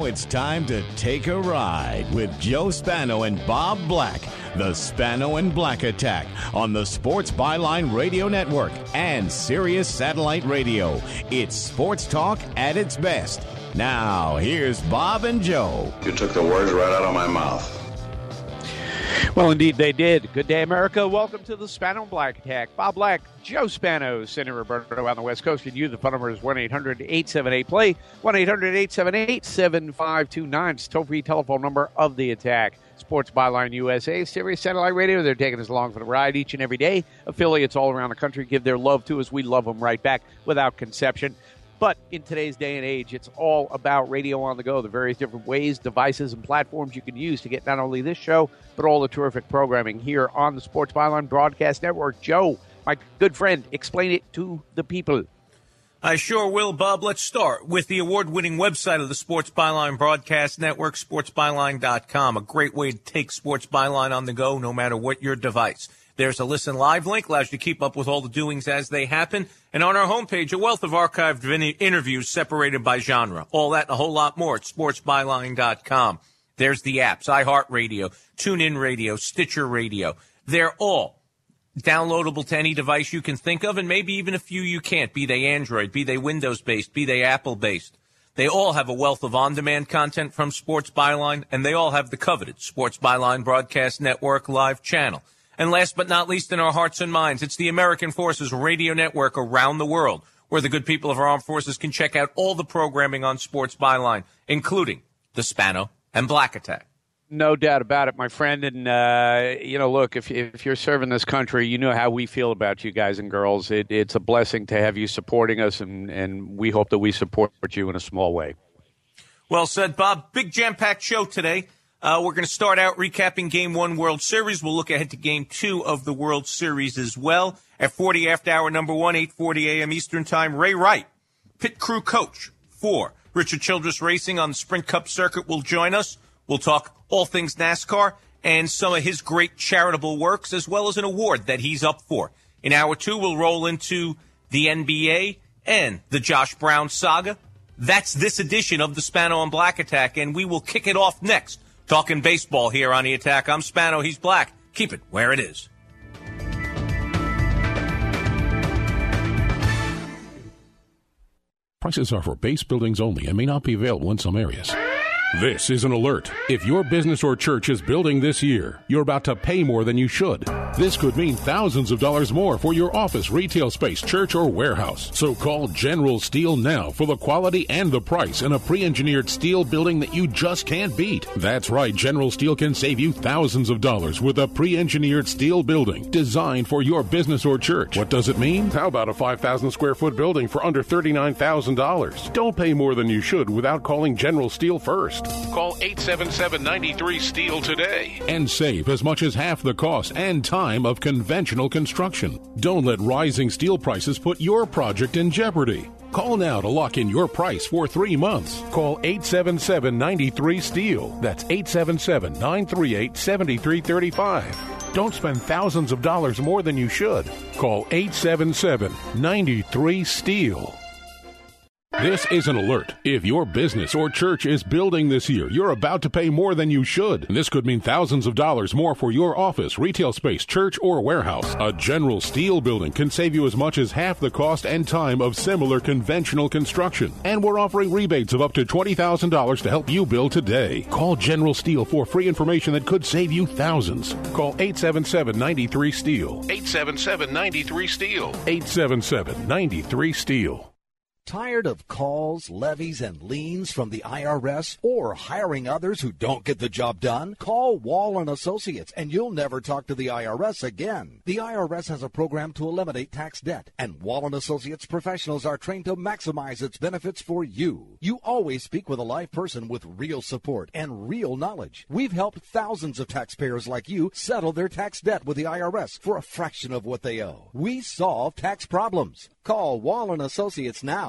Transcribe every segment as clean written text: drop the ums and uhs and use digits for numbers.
it's time to take a ride with Joe Spano and Bob Black. The Spano and Black Attack on the Sports Byline Radio Network and Sirius Satellite Radio. It's sports talk at its best. Now, here's Bob and Joe. You took the words right out of my mouth. Well, indeed, they did. Good day, America. Welcome to the Spano and Black Attack. Bob Black, Joe Spano, Senator Roberto on the West Coast. And you, the phone number is 1-800-878-PLAY, 1-800-878-7529. It's the toll-free telephone number of the attack. Sports Byline USA, Sirius Satellite Radio. They're taking us along for the ride each and every day. Affiliates all around the country give their love to us. We love them right back without conception. But in today's day and age, it's all about radio on the go, the various different ways, devices, and platforms you can use to get not only this show, but all the terrific programming here on the Sports Byline Broadcast Network. Joe, my good friend, explain it to the people. I sure will, Bob. Let's start with the award-winning website of the Sports Byline Broadcast Network, sportsbyline.com. A great way to take Sports Byline on the go, no matter what your device. There's a Listen Live link, allows you to keep up with all the doings as they happen. And on our homepage, a wealth of archived interviews separated by genre. All that and a whole lot more at sportsbyline.com. There's the apps, iHeartRadio, TuneIn Radio, Stitcher Radio. They're all downloadable to any device you can think of, and maybe even a few you can't, be they Android, be they Windows-based, be they Apple-based. They all have a wealth of on-demand content from Sports Byline, and they all have the coveted Sports Byline Broadcast Network live channel. And last but not least in our hearts and minds, it's the American Forces Radio Network around the world, where the good people of our armed forces can check out all the programming on Sports Byline, including the Spano and Black Attack. No doubt about it, my friend. And, look, if you're serving this country, you know how we feel about you guys and girls. It's a blessing to have you supporting us, and we hope that we support you in a small way. Well said, Bob. Big jam-packed show today. We're going to start out recapping Game 1 World Series. We'll look ahead to Game 2 of the World Series as well. At 40 after hour number 1, 8:40 a.m. Eastern Time, Ray Wright, pit crew coach for Richard Childress Racing on the Sprint Cup circuit, will join us. We'll talk all things NASCAR and some of his great charitable works, as well as an award that he's up for. In hour 2, we'll roll into the NBA and the Josh Brown saga. That's this edition of the Spano and Black Attack, and we will kick it off next. Talking baseball here on The Attack. I'm Spano. He's Black. Keep it where it is. Prices are for base buildings only and may not be available in some areas. This is an alert. If your business or church is building this year, you're about to pay more than you should. This could mean thousands of dollars more for your office, retail space, church, or warehouse. So call General Steel now for the quality and the price in a pre-engineered steel building that you just can't beat. That's right, General Steel can save you thousands of dollars with a pre-engineered steel building designed for your business or church. What does it mean? How about a 5,000 square foot building for under $39,000? Don't pay more than you should without calling General Steel first. Call 877-93-STEEL today and save as much as half the cost and time of conventional construction. Don't let rising steel prices put your project in jeopardy. Call now to lock in your price for 3 months. Call 877-93-STEEL. That's 877-938-7335. Don't spend thousands of dollars more than you should. Call 877-93-STEEL. This is an alert. If your business or church is building this year, you're about to pay more than you should. This could mean thousands of dollars more for your office, retail space, church, or warehouse. A General Steel building can save you as much as half the cost and time of similar conventional construction. And we're offering rebates of up to $20,000 to help you build today. Call General Steel for free information that could save you thousands. Call 877-93-STEEL. 877-93-STEEL. 877-93-STEEL. Tired of calls, levies, and liens from the IRS or hiring others who don't get the job done? Call Wall & Associates and you'll never talk to the IRS again. The IRS has a program to eliminate tax debt, and Wall & Associates professionals are trained to maximize its benefits for you. You always speak with a live person with real support and real knowledge. We've helped thousands of taxpayers like you settle their tax debt with the IRS for a fraction of what they owe. We solve tax problems. Call Wall & Associates now.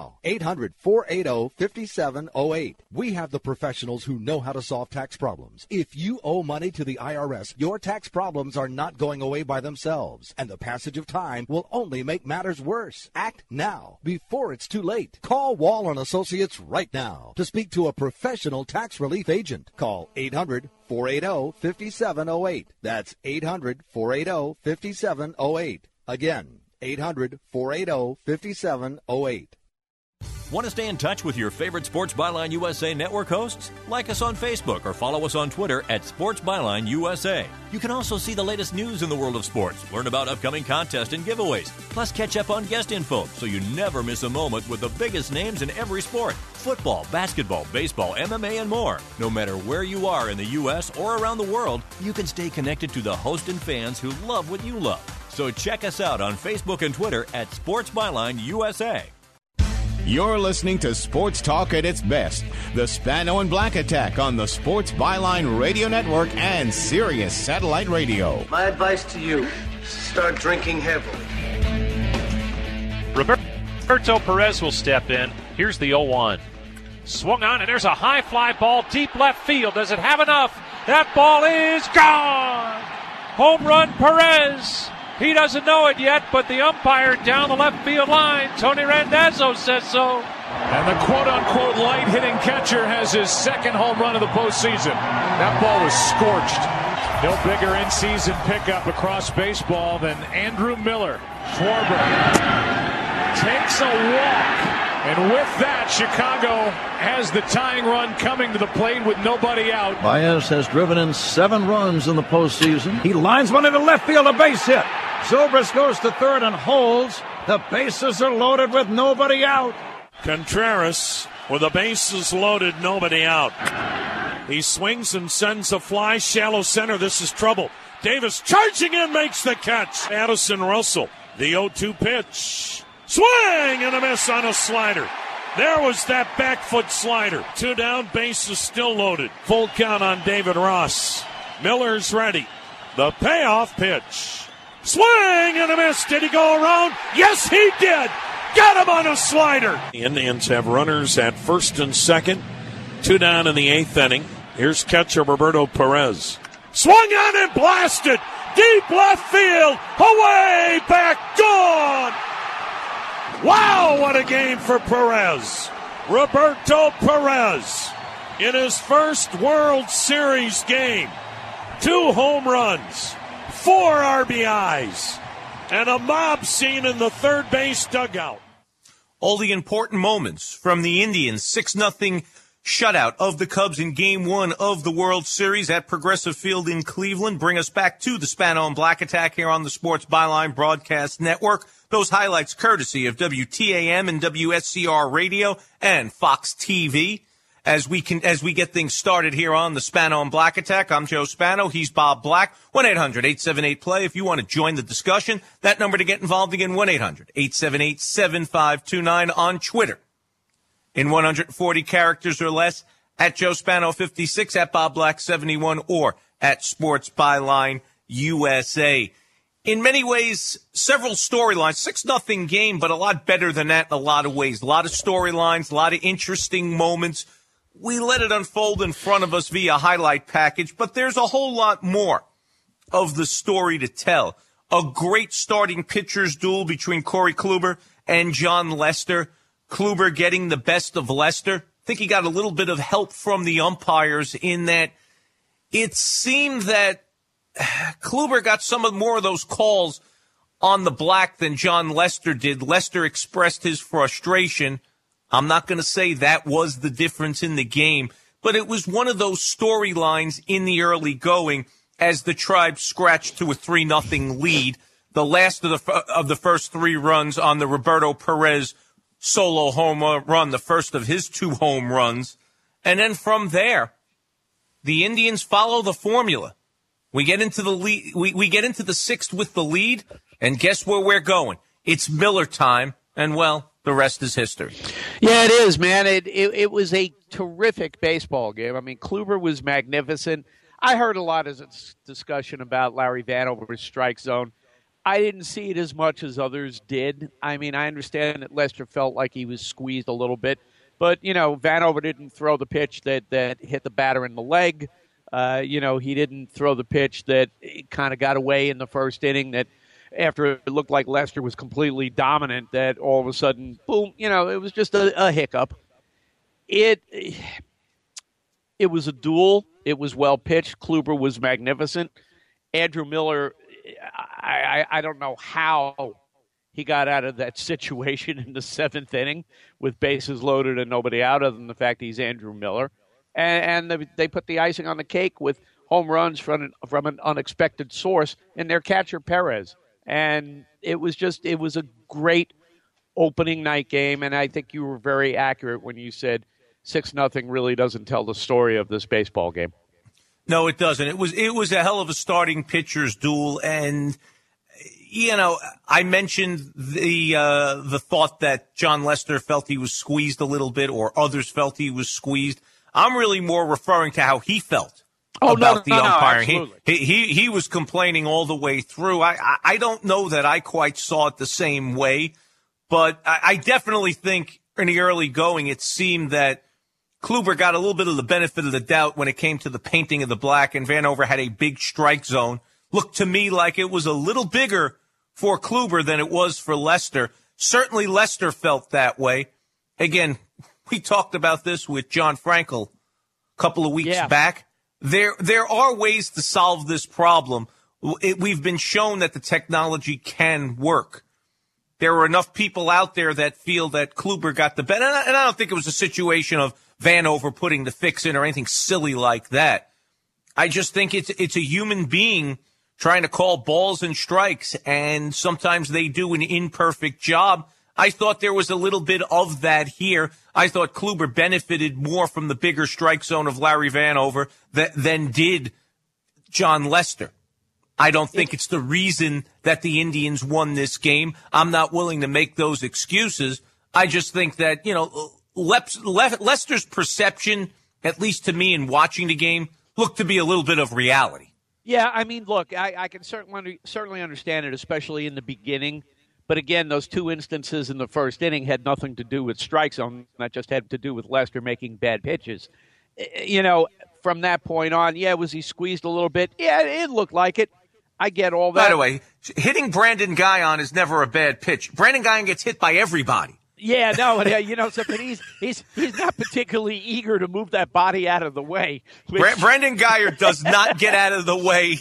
now. 800-480-5708. We have the professionals who know how to solve tax problems. If you owe money to the IRS, your tax problems are not going away by themselves, and the passage of time will only make matters worse. Act now before it's too late. Call Wall & Associates right now to speak to a professional tax relief agent. Call 800-480-5708. That's 800-480-5708. Again, 800-480-5708. Want to stay in touch with your favorite Sports Byline USA Network hosts? Like us on Facebook or follow us on Twitter at Sports Byline USA. You can also see the latest news in the world of sports, learn about upcoming contests and giveaways, plus catch up on guest info so you never miss a moment with the biggest names in every sport. Football, basketball, baseball, MMA, and more. No matter where you are in the U.S. or around the world, you can stay connected to the hosts and fans who love what you love. So check us out on Facebook and Twitter at Sports Byline USA. You're listening to Sports Talk at its best. The Spano and Black Attack on the Sports Byline Radio Network and Sirius Satellite Radio. My advice to you, start drinking heavily. Roberto Perez will step in. Here's the 0-1. Swung on, and there's a high fly ball deep left field. Does it have enough? That ball is gone! Home run, Perez! He doesn't know it yet, but the umpire down the left field line, Tony Randazzo, says so. And the quote-unquote light-hitting catcher has his second home run of the postseason. That ball was scorched. No bigger in-season pickup across baseball than Andrew Miller. Schwarber takes a walk. And with that, Chicago has the tying run coming to the plate with nobody out. Baez has driven in 7 runs in the postseason. He lines one into left field, a base hit. Zobrist goes to third and holds. The bases are loaded with nobody out. Contreras with the bases loaded, nobody out. He swings and sends a fly, shallow center. This is trouble. Davis charging in, makes the catch. Addison Russell, the 0-2 pitch. Swing and a miss on a slider. There was that back foot slider. 2 down, bases still loaded. Full count on David Ross. Miller's ready. The payoff pitch. Swing and a miss. Did he go around? Yes, he did. Got him on a slider. The Indians have runners at first and second. 2 down in the 8th inning. Here's catcher Roberto Perez. Swung on and blasted. Deep left field. Away, back, gone. Wow, what a game for Perez. Roberto Perez in his first World Series game. 2 home runs, 4 RBIs, and a mob scene in the third base dugout. All the important moments from the Indians' 6-0 shutout of the Cubs in Game 1 of the World Series at Progressive Field in Cleveland bring us back to the Spano and Black Attack here on the Sports Byline Broadcast Network. Those highlights courtesy of WTAM and WSCR Radio and Fox TV. As we get things started here on the Spano and Black Attack, I'm Joe Spano. He's Bob Black. 1-800-878-PLAY. If you want to join the discussion, that number to get involved again, 1-800-878-7529 on Twitter. In 140 characters or less, at Joe Spano 56, at Bob Black 71, or at Sports Byline USA. In many ways, several storylines, 6-0 game, but a lot better than that in a lot of ways. A lot of storylines, a lot of interesting moments. We let it unfold in front of us via highlight package, but there's a whole lot more of the story to tell. A great starting pitchers duel between Corey Kluber and Jon Lester. Kluber getting the best of Lester. I think he got a little bit of help from the umpires in that it seemed that Kluber got more of those calls on the black than Jon Lester did. Lester expressed his frustration. I'm not going to say that was the difference in the game, but it was one of those storylines in the early going as the Tribe scratched to a 3-0 lead. The last of the first 3 runs on the Roberto Perez solo home run, the first of his 2 home runs. And then from there, the Indians follow the formula. We get into the lead. We get into the 6th with the lead, and guess where we're going? It's Miller time, and well, the rest is history. Yeah, it is, man. It was a terrific baseball game. I mean, Kluber was magnificent. I heard a lot of discussion about Larry Vanover's strike zone. I didn't see it as much as others did. I mean, I understand that Lester felt like he was squeezed a little bit. But, Vanover didn't throw the pitch that hit the batter in the leg. He didn't throw the pitch that kind of got away in the first inning that after it looked like Lester was completely dominant, that all of a sudden, boom, it was just a hiccup. It was a duel. It was well pitched. Kluber was magnificent. Andrew Miller, I don't know how he got out of that situation in the seventh inning with bases loaded and nobody out, other than the fact he's Andrew Miller. And they put the icing on the cake with home runs from an unexpected source in their catcher, Perez. And it was a great opening night game, and I think you were very accurate when you said 6-0 really doesn't tell the story of this baseball game. No, it doesn't. It was a hell of a starting pitchers duel, and I mentioned the thought that John Lester felt he was squeezed a little bit, or others felt he was squeezed. I'm really more referring to how he felt about the umpiring. He was complaining all the way through. I don't know that I quite saw it the same way, but I definitely think in the early going it seemed that Kluber got a little bit of the benefit of the doubt when it came to the painting of the black, and Vanover had a big strike zone. Looked to me like it was a little bigger for Kluber than it was for Lester. Certainly Lester felt that way. Again, we talked about this with John Frankel a couple of weeks back. There are ways to solve this problem. We've been shown that the technology can work. There are enough people out there that feel that Kluber got the bet. And I don't think it was a situation of Vanover putting the fix in or anything silly like that. I just think it's a human being trying to call balls and strikes, and sometimes they do an imperfect job. I thought there was a little bit of that here. I thought Kluber benefited more from the bigger strike zone of Larry Vanover than did John Lester. I don't think it's the reason that the Indians won this game. I'm not willing to make those excuses. I just think that, Lester's perception, at least to me in watching the game, looked to be a little bit of reality. Yeah, I mean, look, I can certainly understand it, especially in the beginning. But again, those two instances in the first inning had nothing to do with strike zone. That just had to do with Lester making bad pitches. From that point on, was he squeezed a little bit? Yeah, it looked like it. I get all that. By the way, hitting Brandon Guyon is never a bad pitch. Brandon Guyon gets hit by everybody. Yeah, no, something. He's not particularly eager to move that body out of the way. Brandon Guyer does not get out of the way.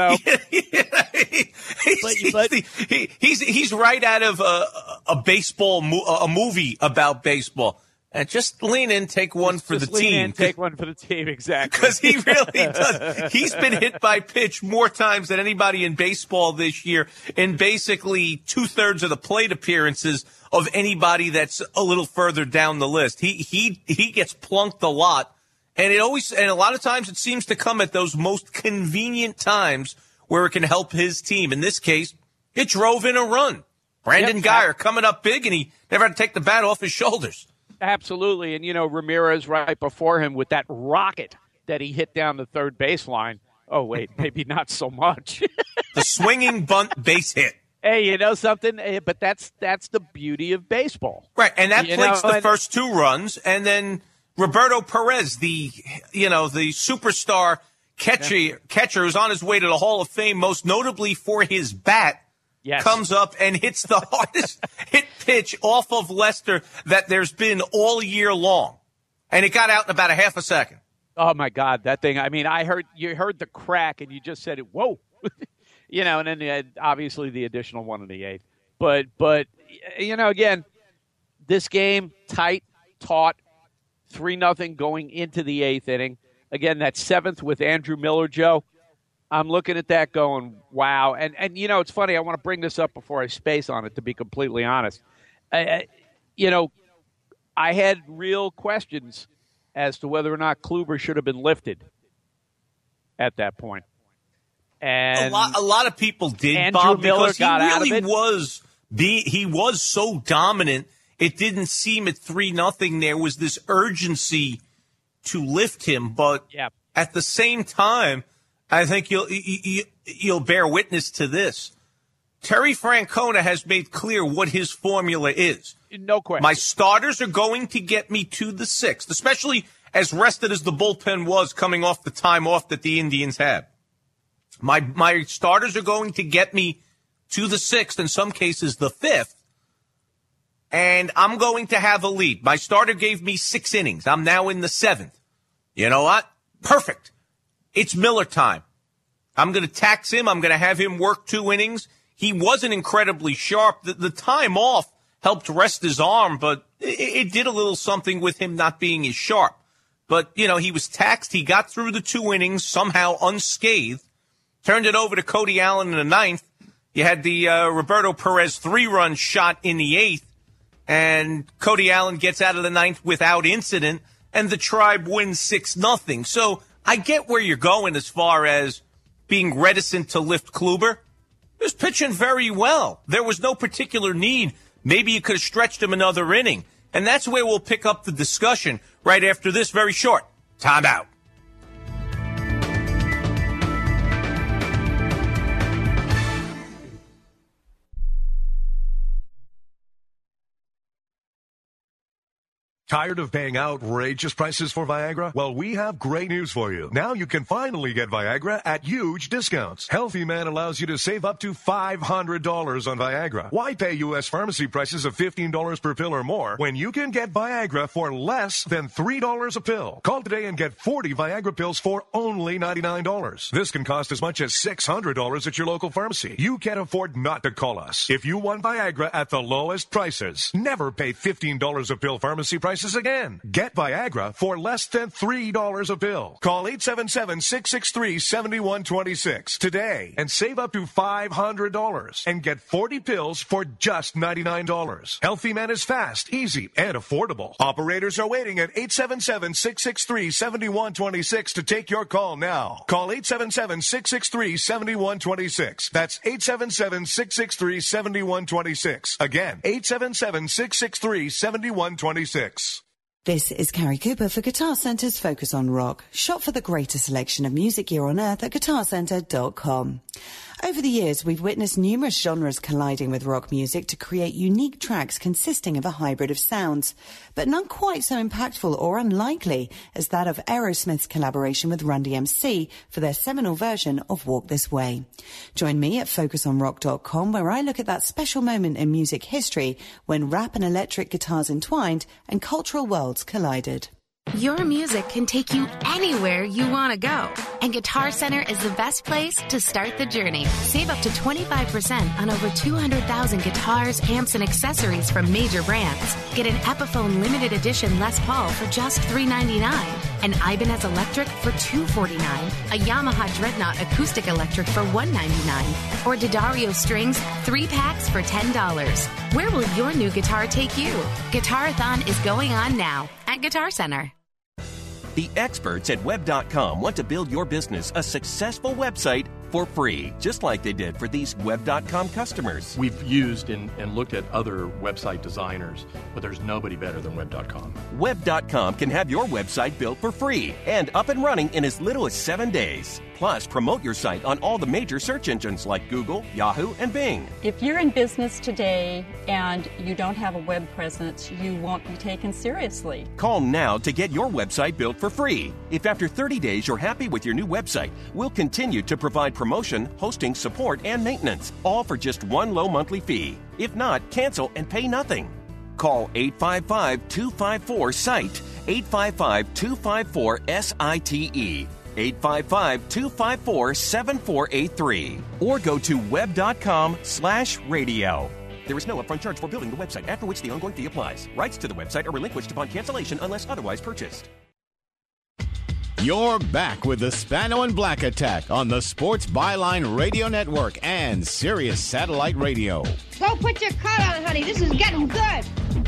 He's right out of a movie about baseball. And just lean in, take one for the team. Take one for the team, exactly. Because he really does. He's been hit by pitch more times than anybody in baseball this year, in basically 2/3 of the plate appearances of anybody that's a little further down the list. He gets plunked a lot, and a lot of times it seems to come at those most convenient times where it can help his team. In this case, it drove in a run. Brandon Guyer coming up big, and he never had to take the bat off his shoulders. Absolutely. And, Ramirez right before him with that rocket that he hit down the third baseline. Oh, wait, maybe not so much. The swinging bunt base hit. Hey, you know something? But that's the beauty of baseball. Right, and that plates the first two runs. And then Roberto Perez, the superstar catcher who's on his way to the Hall of Fame, most notably for his bat, comes up and hits the hardest hit pitch off of Lester that there's been all year long. And it got out in about a half a second. Oh, my God, that thing. I mean, you heard the crack and you just said it, whoa. And then obviously the additional one in the eighth. But again, this game, tight, taut, 3-0 going into the eighth inning. Again, that seventh with Andrew Miller, Joe. I'm looking at that going, wow. And it's funny. I want to bring this up before I space on it, to be completely honest. I had real questions as to whether or not Kluber should have been lifted at that point. And a lot of people did, Andrew Bob, Miller because got he was so dominant. It didn't seem at 3-0 there was this urgency to lift him. But at the same time, I think you'll bear witness to this. Terry Francona has made clear what his formula is. No question. My starters are going to get me to the 6th, especially as rested as the bullpen was coming off the time off that the Indians had. My starters are going to get me to the 6th, in some cases the 5th, and I'm going to have a lead. My starter gave me 6 innings. I'm now in the 7th. You know what? Perfect. It's Miller time. I'm going to tax him. I'm going to have him work 2 innings. He wasn't incredibly sharp. The time off helped rest his arm, but it did a little something with him not being as sharp. But, you know, he was taxed. He got through the 2 innings somehow unscathed, turned it over to Cody Allen in the 9th. You had the Roberto Perez 3-run shot in the 8th, and Cody Allen gets out of the 9th without incident, and the Tribe wins 6-0. So I get where you're going as far as being reticent to lift Kluber. He was pitching very well. There was no particular need. Maybe you could have stretched him another inning. And that's where we'll pick up the discussion right after this very short timeout. Tired of paying outrageous prices for Viagra? Well, we have great news for you. Now you can finally get Viagra at huge discounts. Healthy Man allows you to save up to $500 on Viagra. Why pay U.S. pharmacy prices of $15 per pill or more when you can get Viagra for less than $3 a pill? Call today and get 40 Viagra pills for only $99. This can cost as much as $600 at your local pharmacy. You can't afford not to call us. If you want Viagra at the lowest prices, never pay $15 a pill pharmacy prices again. Get Viagra for less than $3 a pill. Call 877-663-7126 today and save up to $500 and get 40 pills for just $99. Healthy Man is fast, easy, and affordable. Operators are waiting at 877-663-7126 to take your call now. Call 877-663-7126. That's 877-663-7126. Again, 877-663-7126. This is Carrie Cooper for Guitar Center's Focus on Rock. Shop for the greatest selection of music gear on earth at guitarcenter.com. Over the years, we've witnessed numerous genres colliding with rock music to create unique tracks consisting of a hybrid of sounds, but none quite so impactful or unlikely as that of Aerosmith's collaboration with Run DMC for their seminal version of Walk This Way. Join me at FocusOnRock.com, where I look at that special moment in music history when rap and electric guitars entwined and cultural worlds collided. Your music can take you anywhere you want to go, and Guitar Center is the best place to start the journey. Save up to 25% on over 200,000 guitars, amps, and accessories from major brands. Get an Epiphone limited edition Les Paul for just $399, an Ibanez Electric for $249, a Yamaha Dreadnought Acoustic Electric for $199, or D'Addario Strings 3-packs for $10. Where will your new guitar take you? Guitarathon is going on now at Guitar Center. The experts at Web.com want to build your business a successful website for free, just like they did for these Web.com customers. We've used and looked at other website designers, but there's nobody better than Web.com. Web.com can have your website built for free and up and running in as little as 7 days. Plus, promote your site on all the major search engines like Google, Yahoo, and Bing. If you're in business today and you don't have a web presence, you won't be taken seriously. Call now to get your website built for free. If after 30 days you're happy with your new website, we'll continue to provide promotion, hosting, support, and maintenance, all for just one low monthly fee. If not, cancel and pay nothing. Call 855-254-SITE, 855-254-SITE. 855-254-7483 or go to web.com/radio. There is no upfront charge for building the website, after which the ongoing fee applies. Rights to the website are relinquished upon cancellation unless otherwise purchased. You're back with the Spano and Black Attack on the Sports Byline Radio Network and Sirius Satellite Radio. Go put your coat on, honey. This is getting good.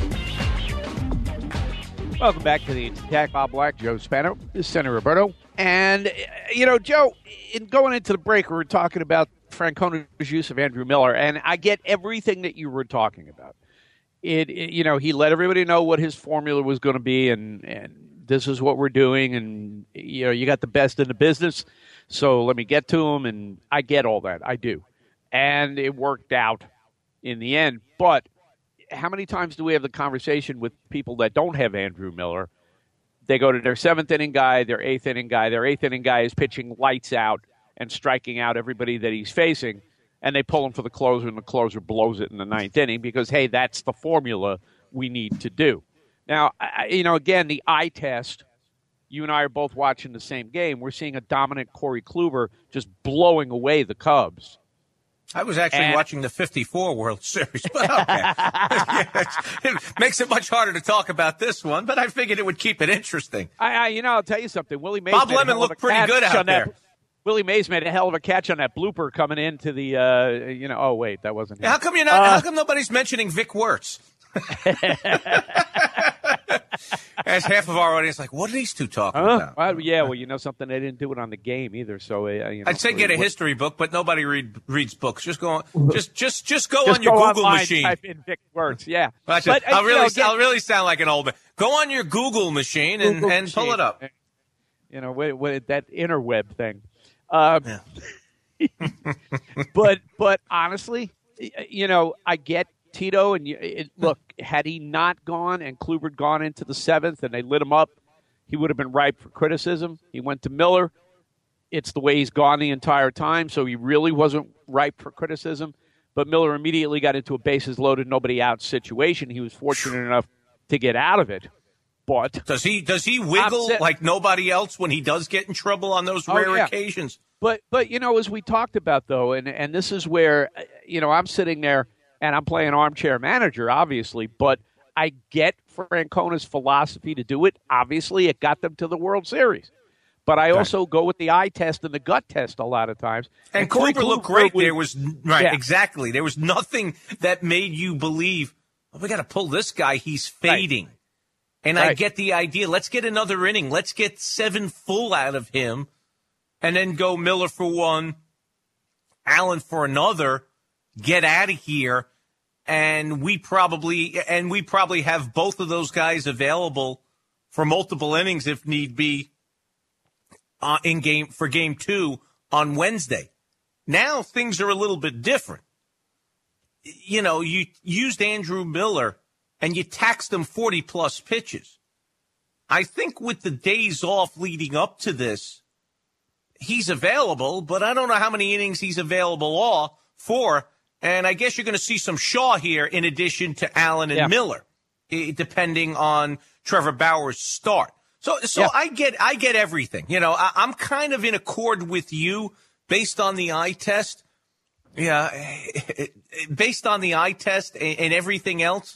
Welcome back to the Attack. Bob Black, Joe Spano, this is Senator Roberto. And, you know, Joe, in going into the break, we were talking about Francona's use of Andrew Miller, and I get everything that you were talking about. You know, he let everybody know what his formula was going to be, and this is what we're doing, and, you know, you got the best in the business, so let me get to him, and I get all that. I do. and it worked out in the end. But how many times do we have the conversation with people that don't have Andrew Miller? They go to their 7th inning guy, their 8th inning guy. Their 8th inning guy is pitching lights out and striking out everybody that he's facing, and they pull him for the closer, and the closer blows it in the 9th inning because, hey, that's the formula we need to do. Now, again, the eye test, you and I are both watching the same game. We're seeing a dominant Corey Kluber just blowing away the Cubs. I was actually watching the 54 World Series, but okay. It makes it much harder to talk about this one, but I figured it would keep it interesting. I'll tell you something. Willie Mays Bob Lemon looked pretty good out there. Willie Mays made a hell of a catch on that blooper coming into the, oh, wait, that wasn't him. How come how come nobody's mentioning Vic Wirtz? As half of our audience like, what are these two talking about? Well, you know something? They didn't do it on the game either. So I'd say get a history book, but nobody reads books. Just go on, just go on your Google online, machine. Type in Vic Wirtz, yeah. I'll really sound like an old man. Go on your Google machine and pull it up. With that interweb thing. But honestly, I get Tito, and look, had he not gone and Kluber gone into the 7th and they lit him up, he would have been ripe for criticism. He went to Miller. It's the way he's gone the entire time, so he really wasn't ripe for criticism. But Miller immediately got into a bases loaded, nobody out situation. He was fortunate enough to get out of it. But does he wiggle like nobody else when he does get in trouble on those rare occasions? But as we talked about, though, and this is where, I'm sitting there and I'm playing armchair manager, obviously, but I get Francona's philosophy to do it. Obviously, it got them to the World Series. But I also go with the eye test and the gut test a lot of times. And Kluber looked great. Exactly. There was nothing that made you believe, we got to pull this guy. He's fading. Right. And I get the idea. Let's get another inning. Let's get 7 full out of him. And then go Miller for 1, Allen for another, get out of here. And we probably have both of those guys available for multiple innings if need be for game 2 on Wednesday. Now things are a little bit different. You used Andrew Miller and you taxed him 40-plus pitches. I think with the days off leading up to this, he's available, but I don't know how many innings he's available for. And I guess you're going to see some Shaw here in addition to Allen and Miller, depending on Trevor Bauer's start. So I get everything. I'm kind of in accord with you based on the eye test. Yeah, based on the eye test and everything else.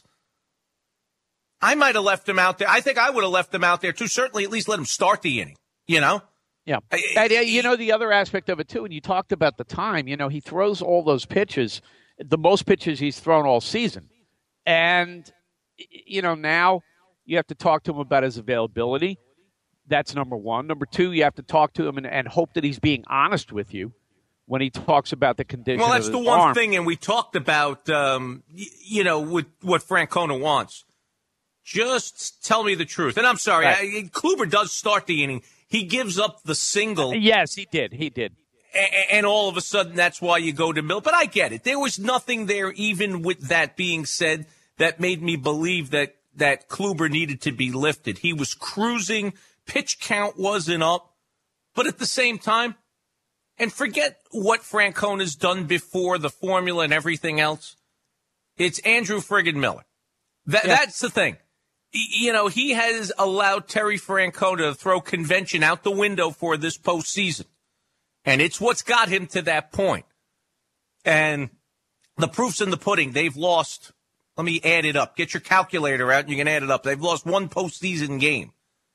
I might have left him out there. I think I would have left him out there too. Certainly, at least let him start the inning. Yeah. And, the other aspect of it, too, and you talked about the time, he throws all those pitches, the most pitches he's thrown all season. And, now you have to talk to him about his availability. That's number one. Number two, you have to talk to him and hope that he's being honest with you when he talks about the condition of his arm. Well, that's the one thing, and we talked about, with what Francona wants. Just tell me the truth. And I'm sorry, Kluber does start the inning. He gives up the single. Yes, he did. And all of a sudden, that's why you go to Mill. But I get it. There was nothing there, even with that being said, that made me believe that Kluber needed to be lifted. He was cruising. Pitch count wasn't up. But at the same time, and forget what Francona's done before, the formula and everything else, it's Andrew friggin' Miller. That's the thing. He has allowed Terry Francona to throw convention out the window for this postseason. And it's what's got him to that point. And the proof's in the pudding. They've lost, let me add it up. Get your calculator out and you can add it up. They've lost 1 postseason game.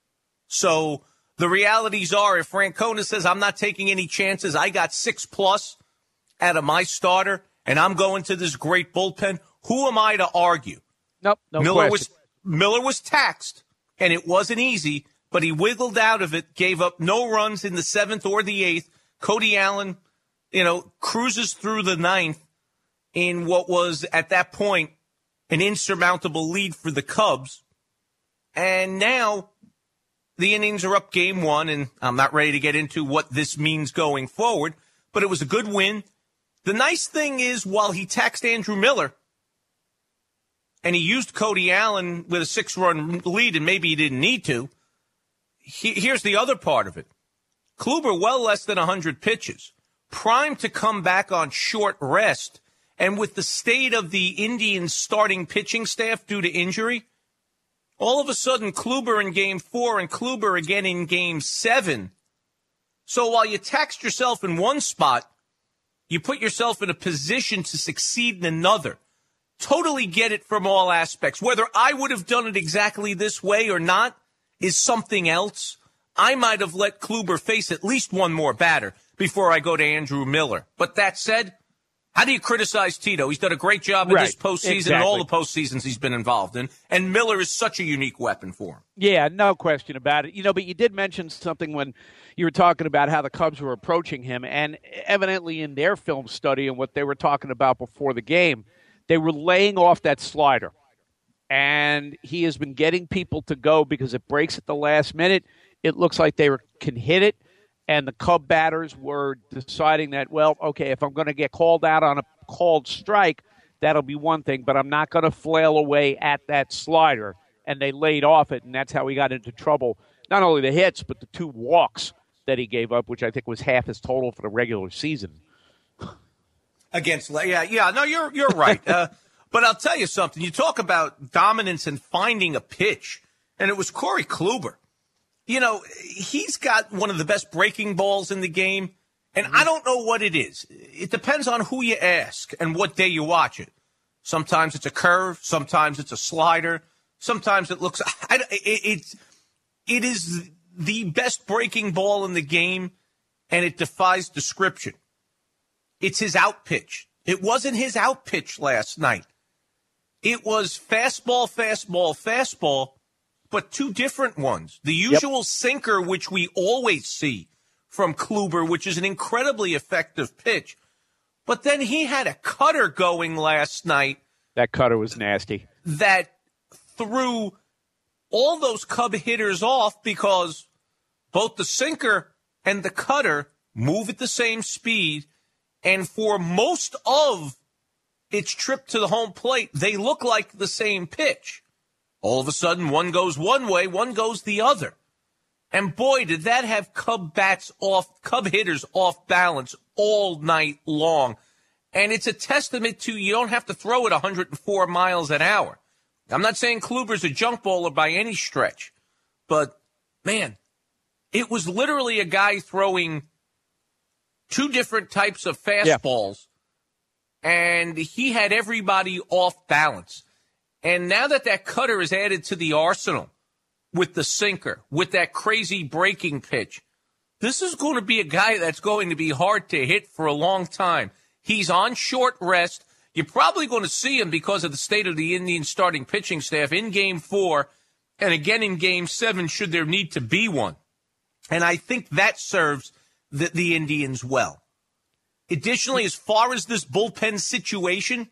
So the realities are, if Francona says, I'm not taking any chances, I got 6+ out of my starter, and I'm going to this great bullpen, who am I to argue? Nope, no question. Miller was taxed, and it wasn't easy, but he wiggled out of it, gave up no runs in the 7th or the 8th. Cody Allen, cruises through the 9th in what was, at that point, an insurmountable lead for the Cubs. And now the innings are up game 1, and I'm not ready to get into what this means going forward, but it was a good win. The nice thing is, while he taxed Andrew Miller and he used Cody Allen with a 6-run lead, and maybe he didn't need to, here's the other part of it. Kluber, well less than 100 pitches, primed to come back on short rest, and with the state of the Indians' starting pitching staff due to injury, all of a sudden Kluber in Game 4 and Kluber again in Game 7. So while you taxed yourself in one spot, you put yourself in a position to succeed in another. Totally get it from all aspects. Whether I would have done it exactly this way or not is something else. I might have let Kluber face at least one more batter before I go to Andrew Miller. But that said, how do you criticize Tito? He's done a great job in this postseason and all the postseasons he's been involved in. And Miller is such a unique weapon for him. Yeah, no question about it. But you did mention something when you were talking about how the Cubs were approaching him. And evidently in their film study and what they were talking about before the game, they were laying off that slider. And he has been getting people to go because it breaks at the last minute. It looks like they can hit it. And the Cub batters were deciding that, well, okay, if I'm going to get called out on a called strike, that'll be one thing, but I'm not going to flail away at that slider. And they laid off it, and that's how he got into trouble. Not only the hits, but the 2 walks that he gave up, which I think was half his total for the regular season. No, you're right. But I'll tell you something. You talk about dominance and finding a pitch, and it was Corey Kluber. He's got one of the best breaking balls in the game, and I don't know what it is. It depends on who you ask and what day you watch it. Sometimes it's a curve. Sometimes it's a slider. Sometimes it looks – it is the best breaking ball in the game, and it defies description. It's his out pitch. It wasn't his out pitch last night. It was fastball, fastball, fastball, but 2 different ones. The usual sinker, which we always see from Kluber, which is an incredibly effective pitch. But then he had a cutter going last night. That cutter was nasty. That threw all those Cub hitters off because both the sinker and the cutter move at the same speed. And for most of its trip to the home plate, they look like the same pitch. All of a sudden, one goes one way, one goes the other. And boy, did that have Cub hitters off balance all night long. And it's a testament to you don't have to throw it 104 miles an hour. I'm not saying Kluber's a junk bowler by any stretch. But, man, it was literally a guy throwing 2 different types of fastballs, and he had everybody off balance. And now that cutter is added to the arsenal with the sinker, with that crazy breaking pitch, this is going to be a guy that's going to be hard to hit for a long time. He's on short rest. You're probably going to see him because of the state of the Indians starting pitching staff in Game 4 and again in Game 7 should there need to be one. And I think that serves the Indians well. Additionally, as far as this bullpen situation,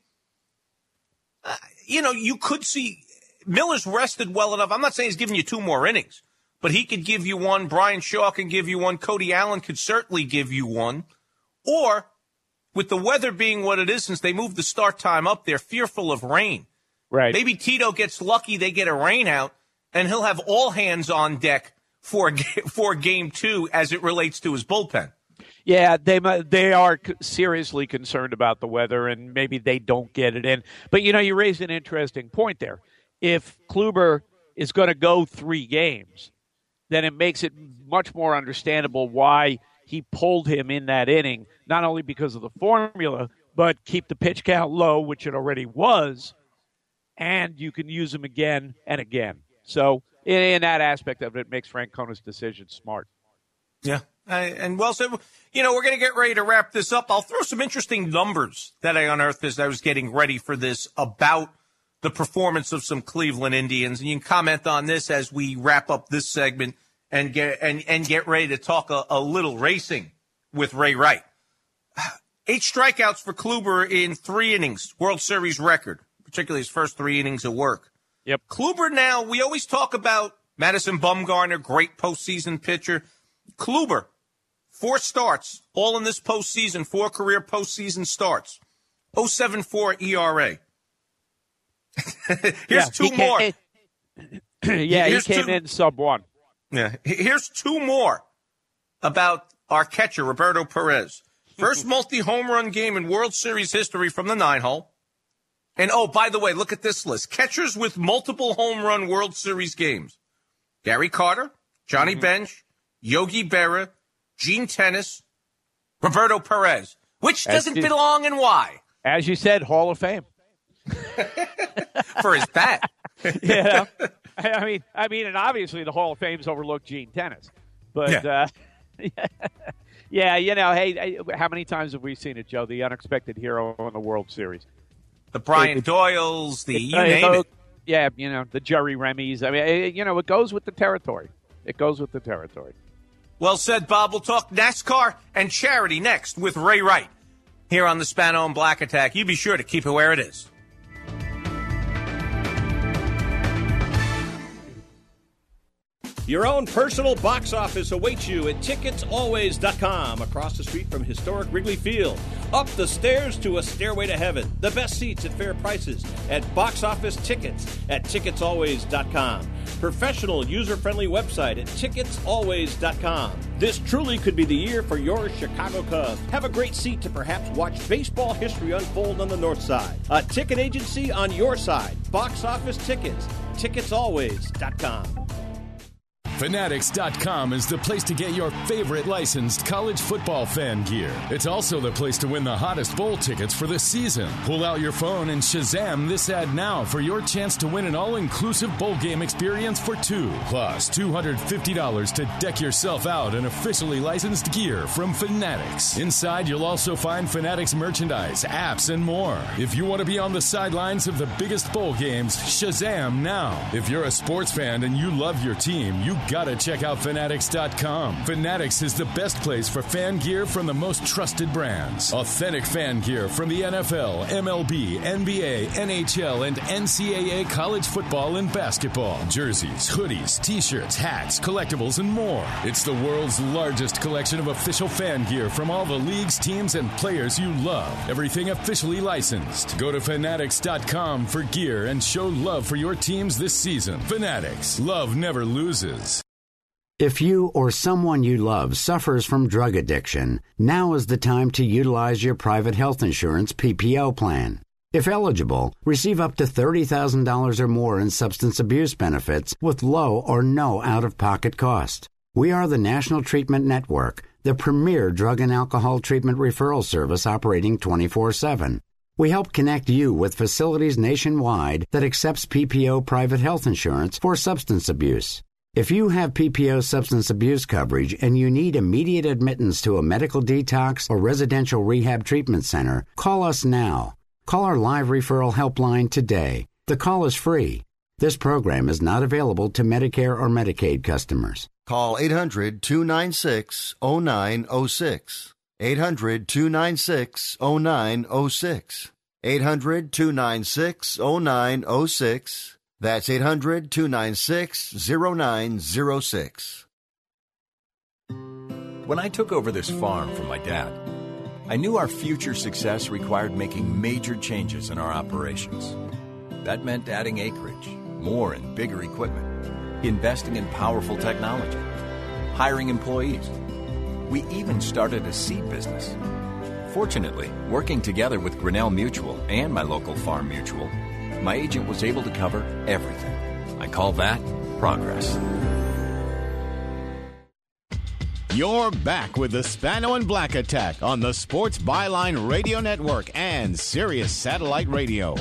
you could see Miller's rested well enough. I'm not saying he's giving you 2 more innings, but he could give you one. Brian Shaw can give you one. Cody Allen could certainly give you one. Or, with the weather being what it is, since they moved the start time up, they're fearful of rain. Right. Maybe Tito gets lucky, they get a rain out, and he'll have all hands on deck for Game 2 as it relates to his bullpen. Yeah, they are seriously concerned about the weather, and maybe they don't get it in. But, you raised an interesting point there. If Kluber is going to go 3 games, then it makes it much more understandable why he pulled him in that inning, not only because of the formula, but keep the pitch count low, which it already was, and you can use him again and again. So in that aspect of it, it makes Francona's decision smart. Yeah. And well said. We're going to get ready to wrap this up. I'll throw some interesting numbers that I unearthed as I was getting ready for this about the performance of some Cleveland Indians. And you can comment on this as we wrap up this segment and get ready to talk a little racing with Ray Wright. 8 strikeouts for Kluber in 3 innings, World Series record, particularly his first 3 innings of work. Yep. Kluber now, we always talk about Madison Bumgarner, great postseason pitcher. Kluber, 4 starts, all in this postseason, 4 career postseason starts. 0.74 ERA. Here's 2 more. He came in sub-1. Yeah. Here's 2 more about our catcher, Roberto Perez. First multi-home run game in World Series history from the 9-hole. And, by the way, look at this list. Catchers with multiple home run World Series games. Gary Carter, Johnny Bench, Yogi Berra, Gene Tennis, Roberto Perez. Which doesn't belong and why? As you said, Hall of Fame. For his bat. Yeah. I mean, and obviously the Hall of Fame's overlooked Gene Tennis. But, hey, how many times have we seen it, Joe? The unexpected hero in the World Series. The Brian Doyles, you name it. Yeah, the Jerry Remy's. I mean, it goes with the territory. Well said, Bob. We'll talk NASCAR and charity next with Ray Wright here on the Spano and Black Attack. You be sure to keep it where it is. Your own personal box office awaits you at TicketsAlways.com, across the street from historic Wrigley Field. Up the stairs to a stairway to heaven. The best seats at fair prices at box office tickets at TicketsAlways.com. Professional, user-friendly website at TicketsAlways.com. This truly could be the year for your Chicago Cubs. Have a great seat to perhaps watch baseball history unfold on the north side. A ticket agency on your side. Box office tickets. TicketsAlways.com. Fanatics.com is the place to get your favorite licensed college football fan gear. It's also the place to win the hottest bowl tickets for the season. Pull out your phone and Shazam this ad now for your chance to win an all-inclusive bowl game experience for 2. Plus $250 to deck yourself out in officially licensed gear from Fanatics. Inside, you'll also find Fanatics merchandise, apps, and more. If you want to be on the sidelines of the biggest bowl games, Shazam now. If you're a sports fan and you love your team, you gotta check out Fanatics.com. Fanatics is the best place for fan gear from the most trusted brands. Authentic fan gear from the NFL, MLB, NBA, NHL, and NCAA college football and basketball. Jerseys, hoodies, t-shirts, hats, collectibles, and more. It's the world's largest collection of official fan gear from all the leagues, teams, and players you love. Everything officially licensed. Go to Fanatics.com for gear and show love for your teams this season. Fanatics. Love never loses. If you or someone you love suffers from drug addiction, now is the time to utilize your private health insurance PPO plan. If eligible, receive up to $30,000 or more in substance abuse benefits with low or no out-of-pocket cost. We are the National Treatment Network, the premier drug and alcohol treatment referral service operating 24/7. We help connect you with facilities nationwide that accepts PPO private health insurance for substance abuse. If you have PPO substance abuse coverage and you need immediate admittance to a medical detox or residential rehab treatment center, call us now. Call our live referral helpline today. The call is free. This program is not available to Medicare or Medicaid customers. Call 800-296-0906. 800-296-0906. 800-296-0906. That's 800-296-0906. When I took over this farm from my dad, I knew our future success required making major changes in our operations. That meant adding acreage, more and bigger equipment, investing in powerful technology, hiring employees. We even started a seed business. Fortunately, working together with Grinnell Mutual and my local Farm Mutual, my agent was able to cover everything. I call that progress. You're back with the Spano and Black Attack on the Sports Byline Radio Network and Sirius Satellite Radio.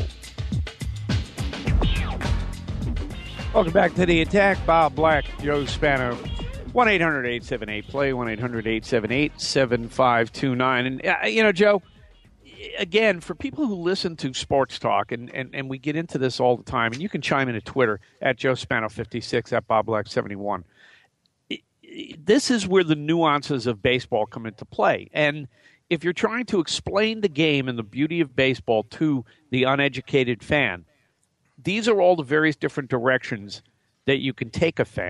Welcome back to the Attack. Bob Black, Joe Spano. 1-800-878-PLAY, 1-800-878-7529. And, Joe, again, for people who listen to Sports Talk, and we get into this all the time, and you can chime in at Twitter at Joe Spano56, at Bob Black 71. This is where the nuances of baseball come into play. And if you're trying to explain the game and the beauty of baseball to the uneducated fan, these are all the various different directions that you can take a fan.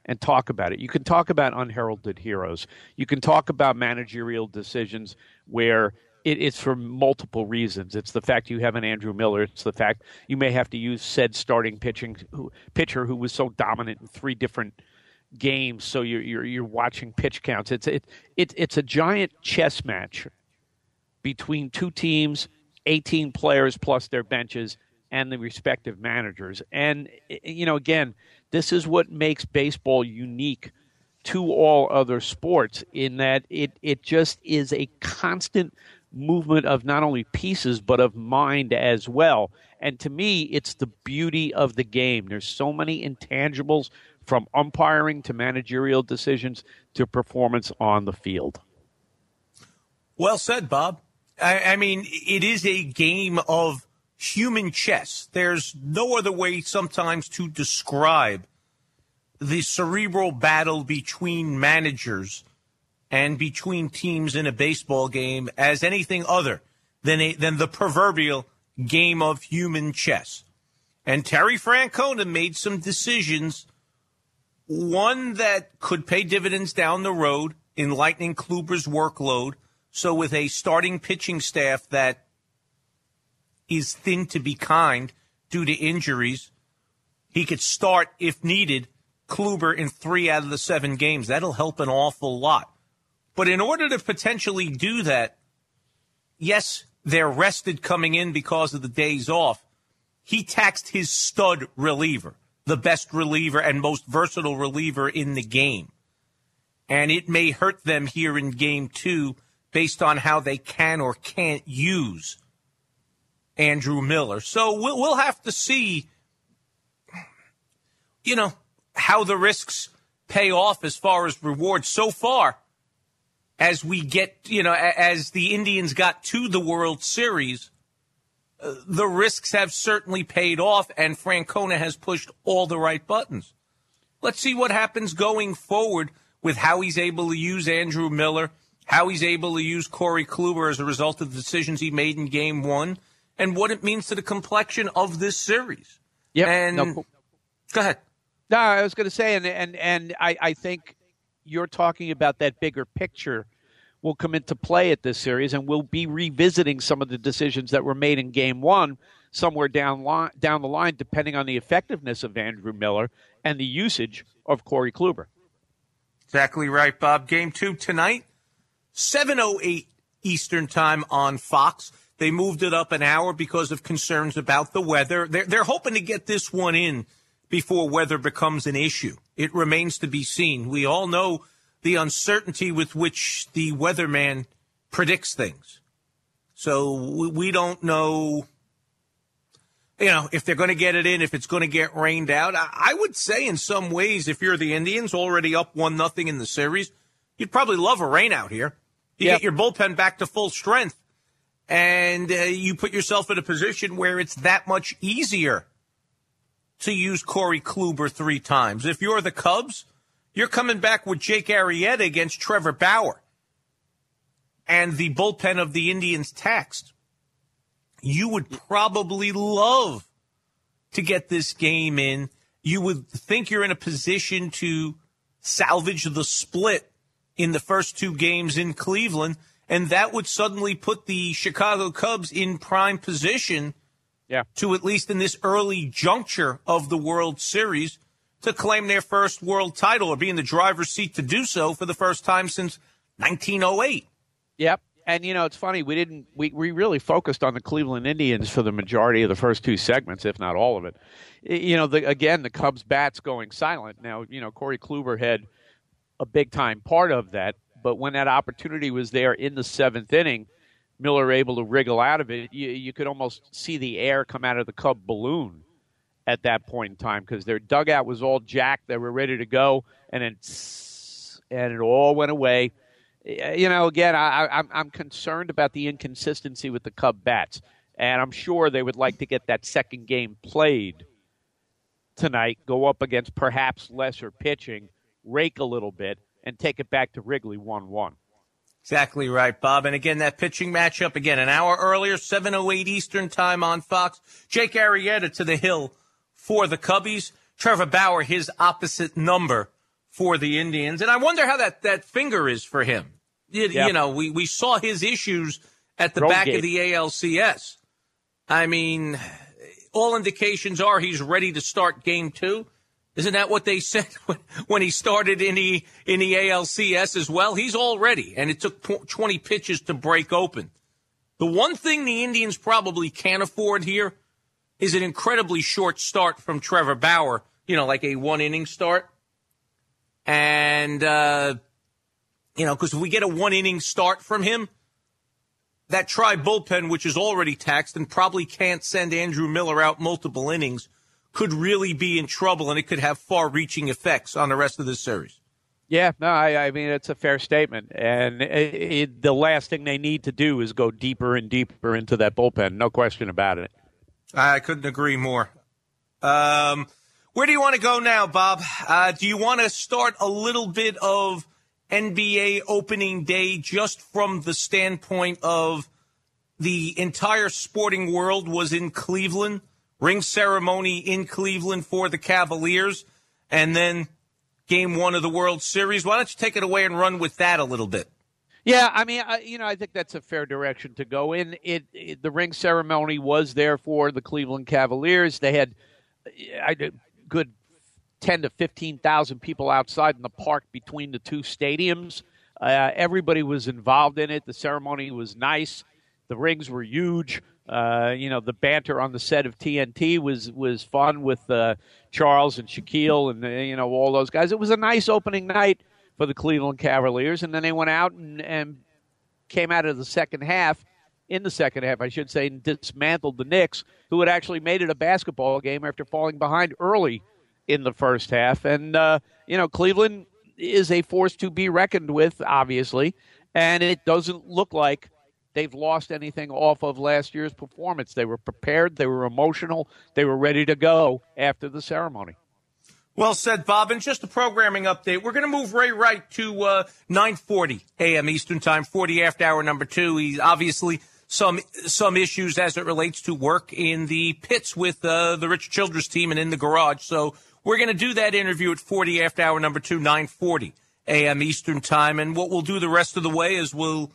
and talk about it. You can talk about unheralded heroes. You can talk about managerial decisions where it's for multiple reasons. It's the fact you have an Andrew Miller. It's the fact you may have to use said starting pitcher who was so dominant in 3 different games. So you're watching pitch counts. It's a giant chess match between 2 teams, 18 players plus their benches, and the respective managers. And, again, this is what makes baseball unique to all other sports in that it just is a constant movement of not only pieces but of mind as well. And to me, it's the beauty of the game. There's so many intangibles from umpiring to managerial decisions to performance on the field. Well said, Bob. I mean, it is a game of human chess. There's no other way sometimes to describe the cerebral battle between managers and between teams in a baseball game as anything other than the proverbial game of human chess. And Terry Francona made some decisions, one that could pay dividends down the road in lightening Kluber's workload. So with a starting pitching staff that is thin to be kind due to injuries, he could start, if needed, Kluber in 3 out of the 7 games. That'll help an awful lot. But in order to potentially do that, yes, they're rested coming in because of the days off. He taxed his stud reliever, the best reliever and most versatile reliever in the game. And it may hurt them here in Game 2 based on how they can or can't use Andrew Miller. So we'll have to see, how the risks pay off as far as rewards. So far, as we get, as the Indians got to the World Series, the risks have certainly paid off, and Francona has pushed all the right buttons. Let's see what happens going forward with how he's able to use Andrew Miller, how he's able to use Corey Kluber as a result of the decisions he made in Game 1, and what it means to the complexion of this series. Yeah. Go ahead. No, I was going to say, and I think you're talking about that bigger picture will come into play at this series, and we'll be revisiting some of the decisions that were made in Game 1 somewhere down the line, depending on the effectiveness of Andrew Miller and the usage of Corey Kluber. Exactly right, Bob. Game 2 tonight, 7:08 Eastern Time on Fox. They moved it up an hour because of concerns about the weather. They're hoping to get this one in before weather becomes an issue. It remains to be seen. We all know the uncertainty with which the weatherman predicts things. So we don't know, if they're going to get it in, if it's going to get rained out. I would say in some ways, if you're the Indians already up 1-0 in the series, you'd probably love a rain out here. You get your bullpen back to full strength, and you put yourself in a position where it's that much easier to use Corey Kluber 3 times. If you're the Cubs, you're coming back with Jake Arrieta against Trevor Bauer and the bullpen of the Indians taxed. You would probably love to get this game in. You would think you're in a position to salvage the split in the first 2 games in Cleveland, and that would suddenly put the Chicago Cubs in prime position to, at least in this early juncture of the World Series, to claim their first world title or be in the driver's seat to do so for the first time since 1908. Yep. And, it's funny, we really focused on the Cleveland Indians for the majority of the first 2 segments, if not all of it. The Cubs bats going silent. Now, Corey Kluber had a big-time part of that, but when that opportunity was there in the 7th inning, Miller able to wriggle out of it, you could almost see the air come out of the Cub balloon at that point in time because their dugout was all jacked. They were ready to go, and it all went away. Again, I'm concerned about the inconsistency with the Cub bats, and I'm sure they would like to get that second game played tonight, go up against perhaps lesser pitching, rake a little bit, and take it back to Wrigley 1-1. Exactly right, Bob. And again, that pitching matchup, again, an hour earlier, 7:08 Eastern Time on Fox. Jake Arrieta to the hill for the Cubbies. Trevor Bauer, his opposite number for the Indians. And I wonder how that finger is for him. You know, we saw his issues at the back of the ALCS. I mean, all indications are he's ready to start game 2. Isn't that what they said when he started in the ALCS as well? He's all ready, and it took 20 pitches to break open. The one thing the Indians probably can't afford here is an incredibly short start from Trevor Bauer, you know, like a 1-inning start. And, you know, because if we get a 1-inning start from him, that Tribe bullpen, which is already taxed and probably can't send Andrew Miller out multiple innings, could really be in trouble, and it could have far-reaching effects on the rest of this series. Yeah, no, I mean, it's a fair statement. And the last thing they need to do is go deeper and deeper into that bullpen. No question about it. I couldn't agree more. Where do you want to go now, Bob? Do you want to start a little bit of NBA opening day just from the standpoint of the entire sporting world was in Cleveland? Ring ceremony in Cleveland for the Cavaliers, and then game 1 of the World Series. Why don't you take it away and run with that a little bit? Yeah, I mean, I think that's a fair direction to go in. The ring ceremony was there for the Cleveland Cavaliers. They had a good 10 to 15,000 people outside in the park between the two stadiums. Everybody was involved in it. The ceremony was nice. The rings were huge. The banter on the set of TNT was fun with Charles and Shaquille and, all those guys. It was a nice opening night for the Cleveland Cavaliers, and then they went out and came out of the second half, and dismantled the Knicks, who had actually made it a basketball game after falling behind early in the first half. And, Cleveland is a force to be reckoned with, obviously, and it doesn't look like they've lost anything off of last year's performance. They were prepared. They were emotional. They were ready to go after the ceremony. Well said, Bob. And just a programming update. We're going to move right to 9:40 a.m. Eastern Time, 40 after hour number 2. He's obviously some issues as it relates to work in the pits with the Rich Childress team and in the garage. So we're going to do that interview at 40 after hour number 2, 9:40 a.m. Eastern Time. And what we'll do the rest of the way is we'll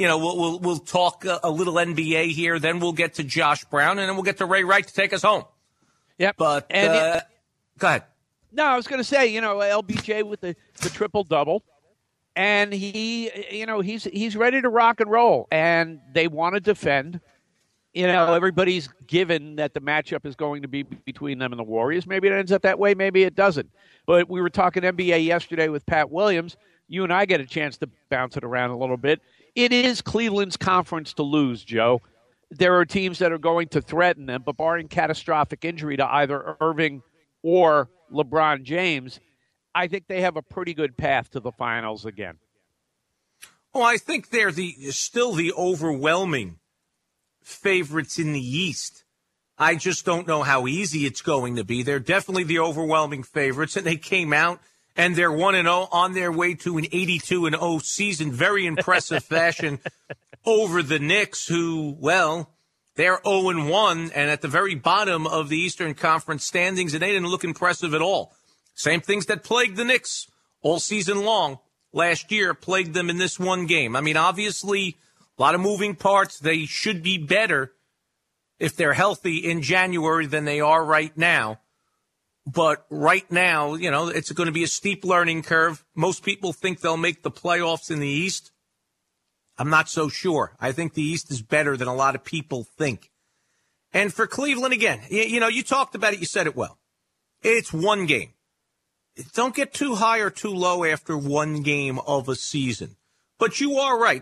talk a little NBA here, then we'll get to Josh Brown, and then we'll get to Ray Wright to take us home. Yep. But go ahead. No, I was going to say, LBJ with the triple-double, and he's ready to rock and roll, and they want to defend. Everybody's given that the matchup is going to be between them and the Warriors. Maybe it ends up that way, maybe it doesn't. But we were talking NBA yesterday with Pat Williams. You and I get a chance to bounce it around a little bit. It is Cleveland's conference to lose, Joe. There are teams that are going to threaten them, but barring catastrophic injury to either Irving or LeBron James, I think they have a pretty good path to the finals again. Well, I think they're still the overwhelming favorites in the East. I just don't know how easy it's going to be. They're definitely the overwhelming favorites, and they came out and they're 1-0 on their way to an 82-0 season. Very impressive fashion over the Knicks, who, well, they're 0-1 and at the very bottom of the Eastern Conference standings, and they didn't look impressive at all. Same things that plagued the Knicks all season long last year plagued them in this one game. I mean, obviously, a lot of moving parts. They should be better if they're healthy in January than they are right now. But right now, it's going to be a steep learning curve. Most people think they'll make the playoffs in the East. I'm not so sure. I think the East is better than a lot of people think. And for Cleveland, again, you talked about it. You said it well. It's one game. Don't get too high or too low after one game of a season. But you are right.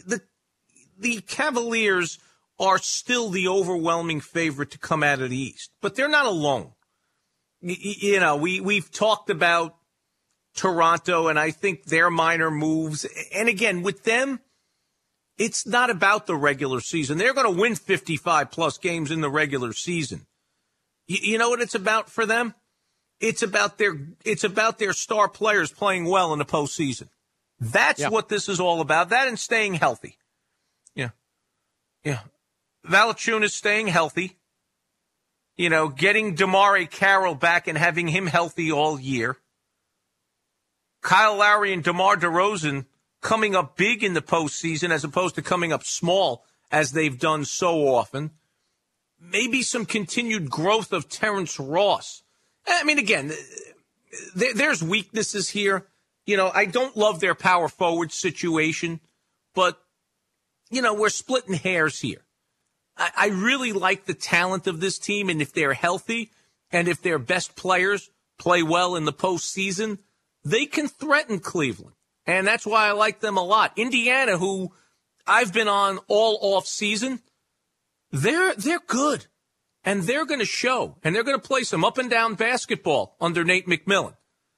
The Cavaliers are still the overwhelming favorite to come out of the East. But they're not alone. We've talked about Toronto, and I think their minor moves. And again, with them, it's not about the regular season. They're going to win 55-plus games in the regular season. You know what it's about for them? It's about their star players playing well in the postseason. That's what this is all about. That and staying healthy. Yeah. Valanciunas staying healthy. Getting DeMare Carroll back and having him healthy all year. Kyle Lowry and DeMar DeRozan coming up big in the postseason as opposed to coming up small as they've done so often. Maybe some continued growth of Terrence Ross. I mean, again, there's weaknesses here. You know, I don't love their power forward situation, but, you know, we're splitting hairs here. I really like the talent of this team, and if they're healthy and if their best players play well in the postseason, they can threaten Cleveland. And that's why I like them a lot. Indiana, who I've been on all off season, they're good. And they're going to show. And they're going to play some up and down basketball under Nate McMillan.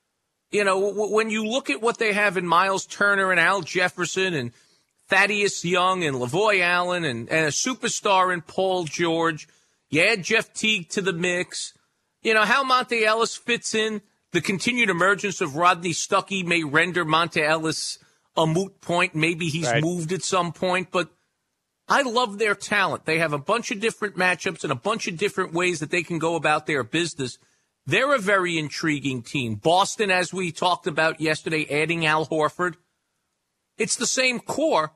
You know, when you look at what they have in Miles Turner and Al Jefferson and Thaddeus Young and Lavoy Allen and a superstar in Paul George, you add Jeff Teague to the mix. You know, how Monte Ellis fits in. The continued emergence of Rodney Stuckey may render Monte Ellis a moot point. Maybe he's moved at some point, but I love their talent. They have a bunch of different matchups and a bunch of different ways that they can go about their business. They're a very intriguing team. Boston, as we talked about yesterday, adding Al Horford. It's the same core,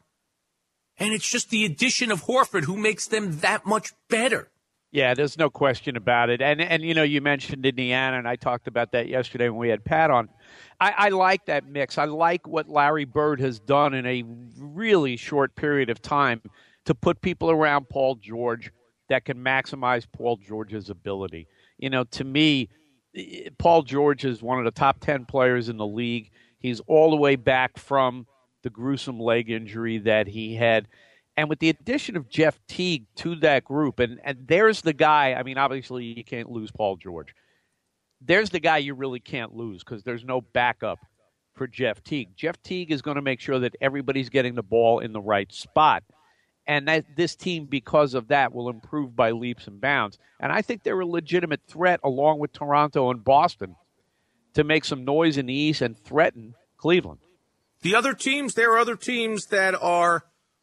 and it's just the addition of Horford who makes them that much better. Yeah, there's no question about it. And you know, you mentioned Indiana, and I talked about that yesterday when we had Pat on. I like that mix. I like what Larry Bird has done in a really short period of time to put people around Paul George that can maximize Paul George's ability. You know, to me, Paul George is one of the top 10 players in the league. He's all the way back from the gruesome leg injury that he had. And with the addition of Jeff Teague to that group, and there's the guy, I mean, obviously you can't lose Paul George. There's the guy you really can't lose because there's no backup for Jeff Teague. Jeff Teague is going to make sure that everybody's getting the ball in the right spot. And that this team, because of that, will improve by leaps and bounds. And I think they're a legitimate threat, along with Toronto and Boston, to make some noise in the East and threaten Cleveland. The other teams, there are other teams that are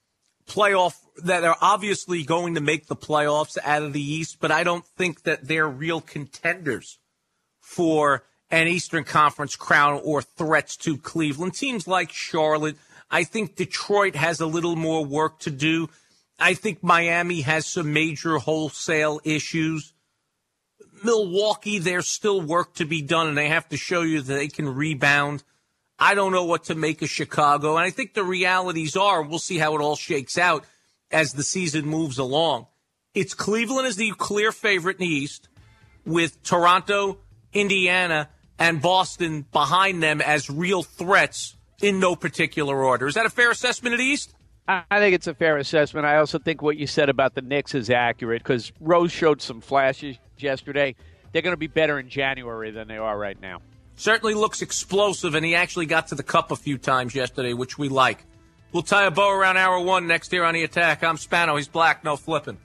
obviously going to make the playoffs out of the East, but I don't think that they're real contenders for an Eastern Conference crown or threats to Cleveland. Teams like Charlotte, I think Detroit has a little more work to do. I think Miami has some major wholesale issues. Milwaukee, there's still work to be done, and they have to show you that they can rebound. I don't know what to make of Chicago, and I think the realities are, we'll see how it all shakes out as the season moves along. It's Cleveland as the clear favorite in the East, with Toronto, Indiana, and Boston behind them as real threats in no particular order. Is that a fair assessment of the East? I think it's a fair assessment. I also think what you said about the Knicks is accurate because Rose showed some flashes yesterday. They're going to be better in January than they are right now. Certainly looks explosive, and he actually got to the cup a few times yesterday, which we like. We'll tie a bow around hour one next here on The Attack. I'm Spano. He's Black. No flipping.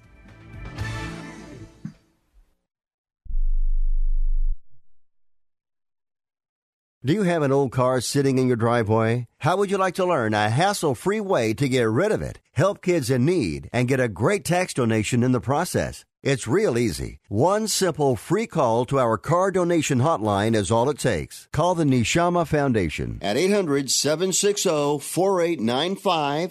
Do you have an old car sitting in your driveway? How would you like to learn a hassle-free way to get rid of it, help kids in need, and get a great tax donation in the process? It's real easy. One simple free call to our car donation hotline is all it takes. Call the Neshama Foundation at 800-760-4895,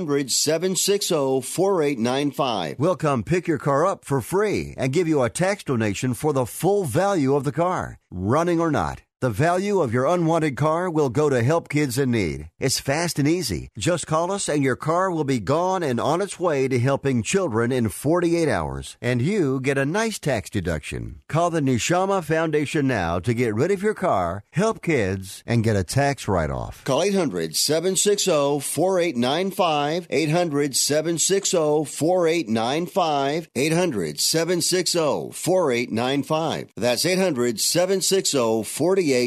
800-760-4895. We'll come pick your car up for free and give you a tax donation for the full value of the car, running or not. The value of your unwanted car will go to help kids in need. It's fast and easy. Just call us and your car will be gone and on its way to helping children in 48 hours. And you get a nice tax deduction. Call the Neshama Foundation now to get rid of your car, help kids, and get a tax write-off. Call 800-760-4895, 800-760-4895, 800-760-4895. That's 800-760-4895.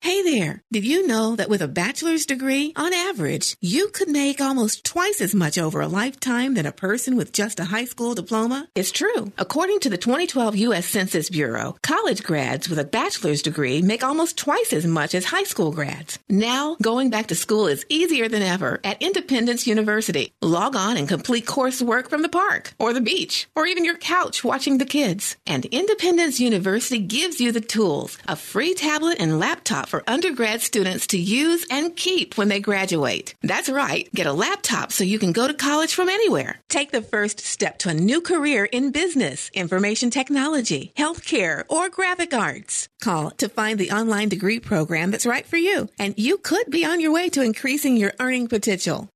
Hey there, did you know that with a bachelor's degree, on average, you could make almost twice as much over a lifetime than a person with just a high school diploma? It's true. According to the 2012 U.S. Census Bureau, college grads with a bachelor's degree make almost twice as much as high school grads. Now, going back to school is easier than ever at Independence University. Log on and complete coursework from the park, or the beach, or even your couch watching the kids. And Independence University gives you the tools, a free tablet and laptop for undergrad students to use and keep when they graduate. That's right. Get a laptop so you can go to college from anywhere. Take the first step to a new career in business, information technology, healthcare, or graphic arts. Call to find the online degree program that's right for you, and you could be on your way to increasing your earning potential.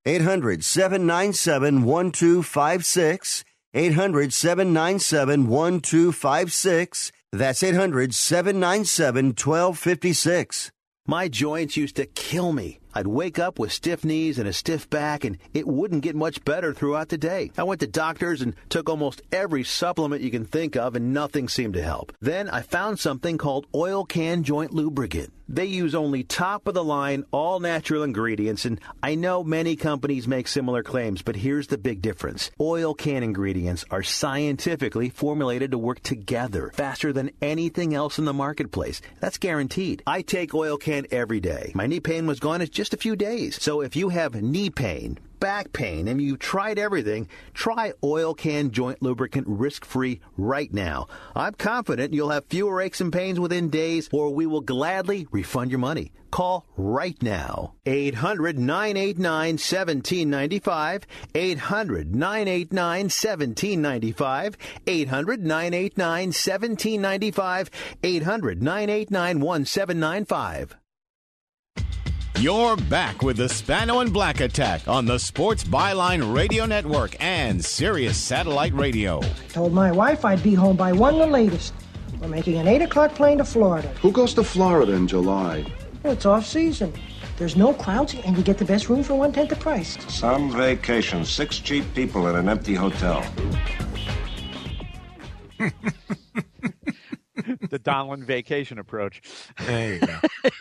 800-797-1256. 800-797-1256. That's 800-797-1256. My joints used to kill me. I'd wake up with stiff knees and a stiff back, and it wouldn't get much better throughout the day. I went to doctors and took almost every supplement you can think of, and nothing seemed to help. Then I found something called Oil Can Joint Lubricant. They use only top-of-the-line, all-natural ingredients, and I know many companies make similar claims, but here's the big difference. Oil Can ingredients are scientifically formulated to work together faster than anything else in the marketplace. That's guaranteed. I take Oil Can every day. My knee pain was gone in just a few days. So if you have knee pain, back pain, and you tried everything, try Oil Can Joint Lubricant risk-free right now. I'm confident you'll have fewer aches and pains within days, or we will gladly refund your money. Call right now. 800-989-1795. 800-989-1795. 800-989-1795. 800-989-1795. You're back with the Spano and Black Attack on the Sports Byline Radio Network and Sirius Satellite Radio. Told my wife I'd be home by 1 the latest. We're making an 8 o'clock plane to Florida. Who goes to Florida in July? Well, it's off season. There's no crowds, and you get the best room for 1/10 the price. Some vacation. 6 cheap people in an empty hotel. The Donlin vacation approach. There you go.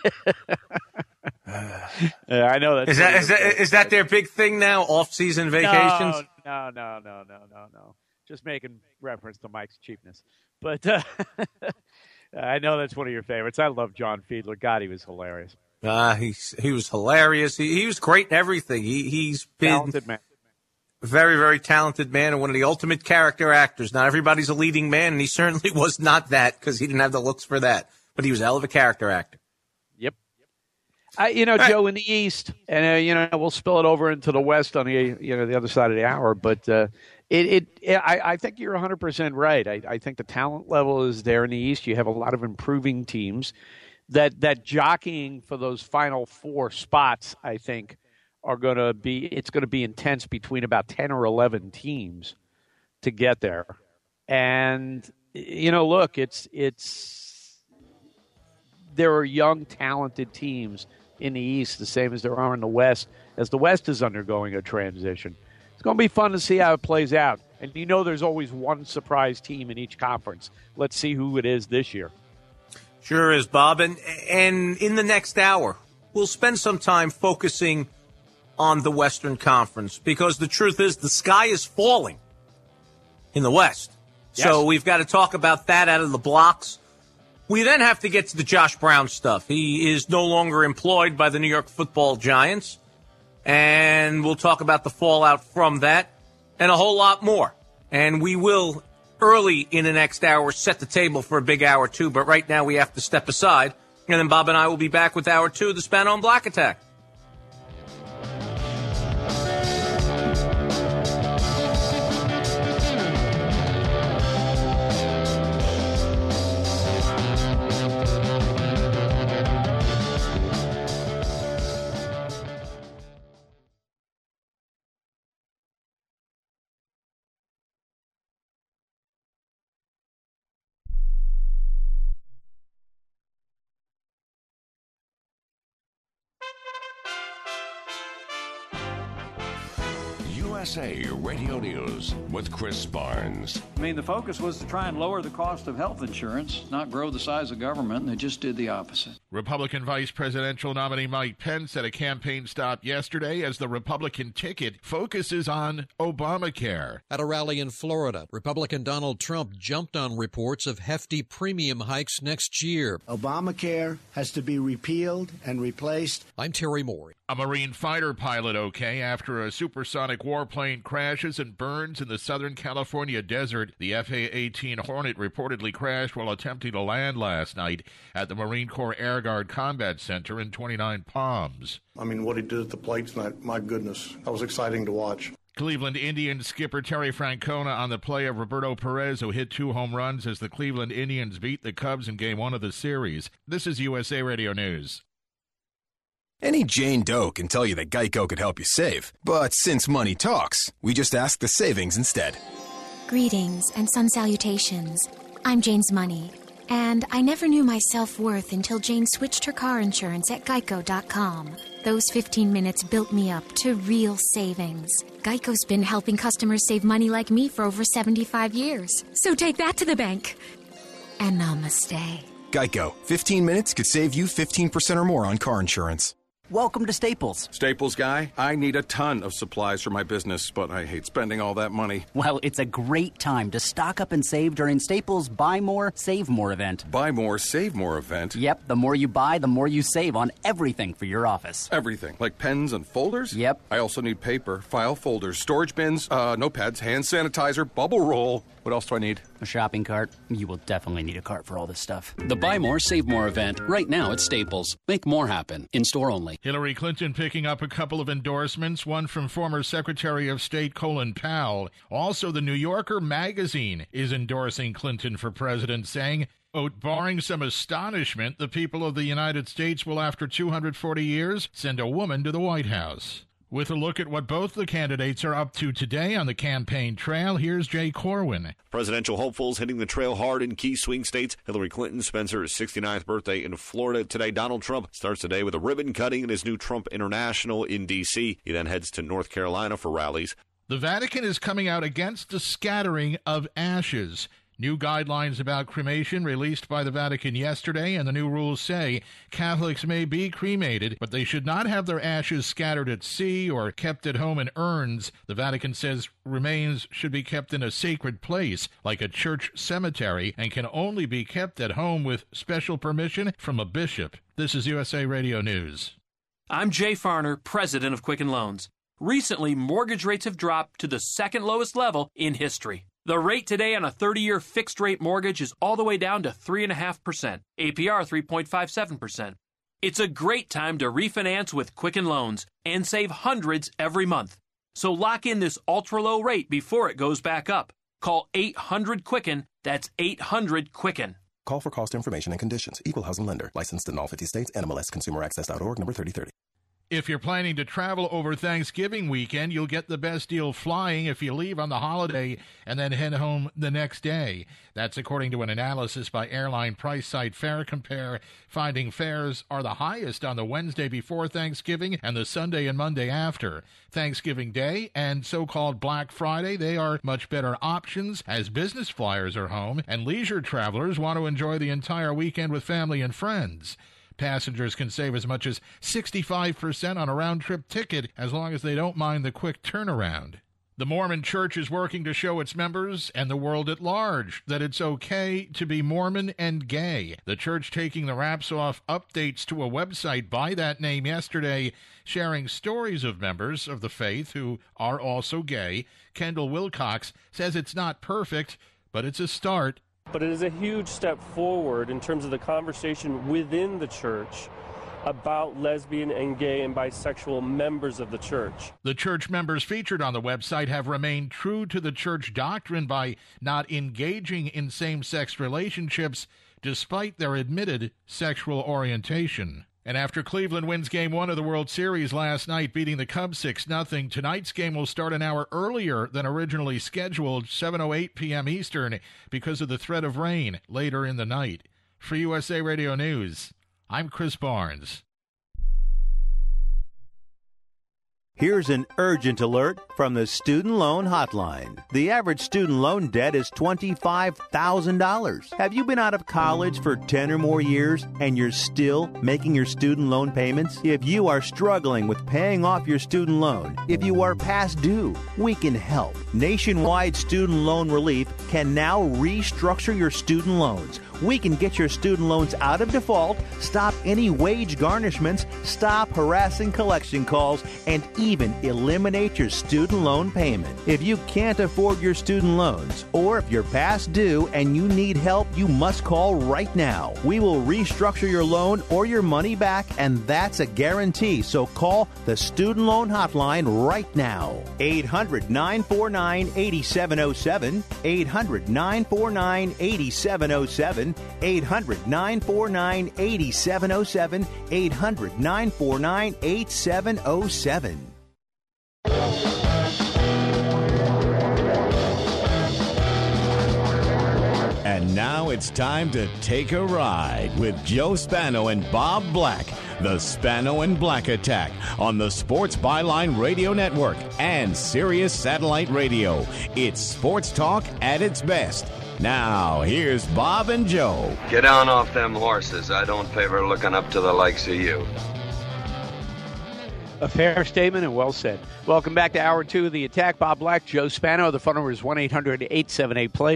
I know is that their big thing now? Off-season vacations? No. Just making reference to Mike's cheapness. But I know that's one of your favorites. I love John Fiedler. God, he was hilarious. He was hilarious. He was great in everything. He's been talented man. Very, very talented man and one of the ultimate character actors. Not everybody's a leading man, and he certainly was not that because he didn't have the looks for that. But he was a hell of a character actor. Yep. Joe, in the East, and we'll spill it over into the West on the other side of the hour. But I think you're 100% right. I think the talent level is there in the East. You have a lot of improving teams that jockeying for those final 4 spots. I think it's going to be intense between about 10 or 11 teams to get there. And look, there are young, talented teams in the East, the same as there are in the West, as the West is undergoing a transition. It's going to be fun to see how it plays out. And there's always one surprise team in each conference. Let's see who it is this year. Sure is, Bob. And in the next hour, we'll spend some time focusing on the Western Conference, because the truth is the sky is falling in the West. Yes. So we've got to talk about that out of the blocks. We then have to get to the Josh Brown stuff. He is no longer employed by the New York Football Giants, and we'll talk about the fallout from that and a whole lot more. And we will, early in the next hour, set the table for a big hour 2, but right now we have to step aside, and then Bob and I will be back with hour 2 of the Spano and Black Attack. USA Radio News with Chris Barnes. The focus was to try and lower the cost of health insurance, not grow the size of government, and they just did the opposite. Republican vice presidential nominee Mike Pence at a campaign stop yesterday as the Republican ticket focuses on Obamacare. At a rally in Florida, Republican Donald Trump jumped on reports of hefty premium hikes next year. Obamacare has to be repealed and replaced. I'm Terry Moore. A Marine fighter pilot okay after a supersonic warplane crashes and burns in the Southern California desert. The FA-18 Hornet reportedly crashed while attempting to land last night at the Marine Corps Air Guard Combat Center in 29 Palms. I mean, what he did at the plate tonight, my goodness, that was exciting to watch. Cleveland Indians skipper Terry Francona on the play of Roberto Perez, who hit 2 home runs as the Cleveland Indians beat the Cubs in Game 1 of the series. This is USA Radio News. Any Jane Doe can tell you that Geico could help you save. But since money talks, we just ask the savings instead. Greetings and sun salutations. I'm Jane's Money. And I never knew my self-worth until Jane switched her car insurance at Geico.com. Those 15 minutes built me up to real savings. Geico's been helping customers save money like me for over 75 years. So take that to the bank. And namaste. Geico. 15 minutes could save you 15% or more on car insurance. Welcome to Staples. Staples guy, I need a ton of supplies for my business, but I hate spending all that money. Well, it's a great time to stock up and save during Staples' Buy More, Save More event. Buy more, save more event? Yep, the more you buy, the more you save on everything for your office. Everything? Like pens and folders? Yep. I also need paper, file folders, storage bins, notepads, hand sanitizer, bubble roll. What else do I need? A shopping cart. You will definitely need a cart for all this stuff. The Buy More, Save More event, right now at Staples. Make more happen. In-store only. Hillary Clinton picking up a couple of endorsements, one from former Secretary of State Colin Powell. Also, the New Yorker magazine is endorsing Clinton for president, saying, quote, barring some astonishment, the people of the United States will, after 240 years, send a woman to the White House. With a look at what both the candidates are up to today on the campaign trail, here's Jay Corwin. Presidential hopefuls hitting the trail hard in key swing states. Hillary Clinton spends her 69th birthday in Florida today. Donald Trump starts today with a ribbon cutting at his new Trump International in D.C. He then heads to North Carolina for rallies. The Vatican is coming out against the scattering of ashes. New guidelines about cremation released by the Vatican yesterday, and the new rules say Catholics may be cremated, but they should not have their ashes scattered at sea or kept at home in urns. The Vatican says remains should be kept in a sacred place, like a church cemetery, and can only be kept at home with special permission from a bishop. This is USA Radio News. I'm Jay Farner, president of Quicken Loans. Recently, mortgage rates have dropped to the second lowest level in history. The rate today on a 30-year fixed-rate mortgage is all the way down to 3.5%, APR 3.57%. It's a great time to refinance with Quicken Loans and save hundreds every month. So lock in this ultra-low rate before it goes back up. Call 800-QUICKEN. That's 800-QUICKEN. Call for cost information and conditions. Equal housing lender. Licensed in all 50 states. NMLS ConsumerAccess.org, number 3030. If you're planning to travel over Thanksgiving weekend, you'll get the best deal flying if you leave on the holiday and then head home the next day. That's according to an analysis by airline price site Fare Compare, finding fares are the highest on the Wednesday before Thanksgiving and the Sunday and Monday after. Thanksgiving Day and so-called Black Friday, they are much better options as business flyers are home and leisure travelers want to enjoy the entire weekend with family and friends. Passengers can save as much as 65% on a round-trip ticket as long as they don't mind the quick turnaround. The Mormon Church is working to show its members and the world at large that it's okay to be Mormon and gay. The church taking the wraps off updates to a website by that name yesterday, sharing stories of members of the faith who are also gay. Kendall Wilcox says it's not perfect, but it's a start. But it is a huge step forward in terms of the conversation within the church about lesbian and gay and bisexual members of the church. The church members featured on the website have remained true to the church doctrine by not engaging in same-sex relationships despite their admitted sexual orientation. And after Cleveland wins Game 1 of the World Series last night, beating the Cubs 6-0, tonight's game will start an hour earlier than originally scheduled, 7:08 p.m. Eastern, because of the threat of rain later in the night. For USA Radio News, I'm Chris Barnes. Here's an urgent alert from the Student Loan Hotline. The average student loan debt is $25,000. Have you been out of college for 10 or more years and you're still making your student loan payments? If you are struggling with paying off your student loan, if you are past due, we can help. Nationwide Student Loan Relief can now restructure your student loans. We can get your student loans out of default, stop any wage garnishments, stop harassing collection calls, and even eliminate your student loan payment. If you can't afford your student loans, or if you're past due and you need help, you must call right now. We will restructure your loan or your money back, and that's a guarantee. So call the Student Loan Hotline right now. 800-949-8707. 800-949-8707. 800-949-8707. 800-949-8707. And now it's time to take a ride with Joe Spano and Bob Black. The Spano and Black Attack on the Sports Byline Radio Network and Sirius Satellite Radio. It's sports talk at its best. Now, here's Bob and Joe. Get down off them horses. I don't favor looking up to the likes of you. A fair statement and well said. Welcome back to Hour 2 of The Attack. Bob Black, Joe Spano. The phone number is 1-800-878-PLAY,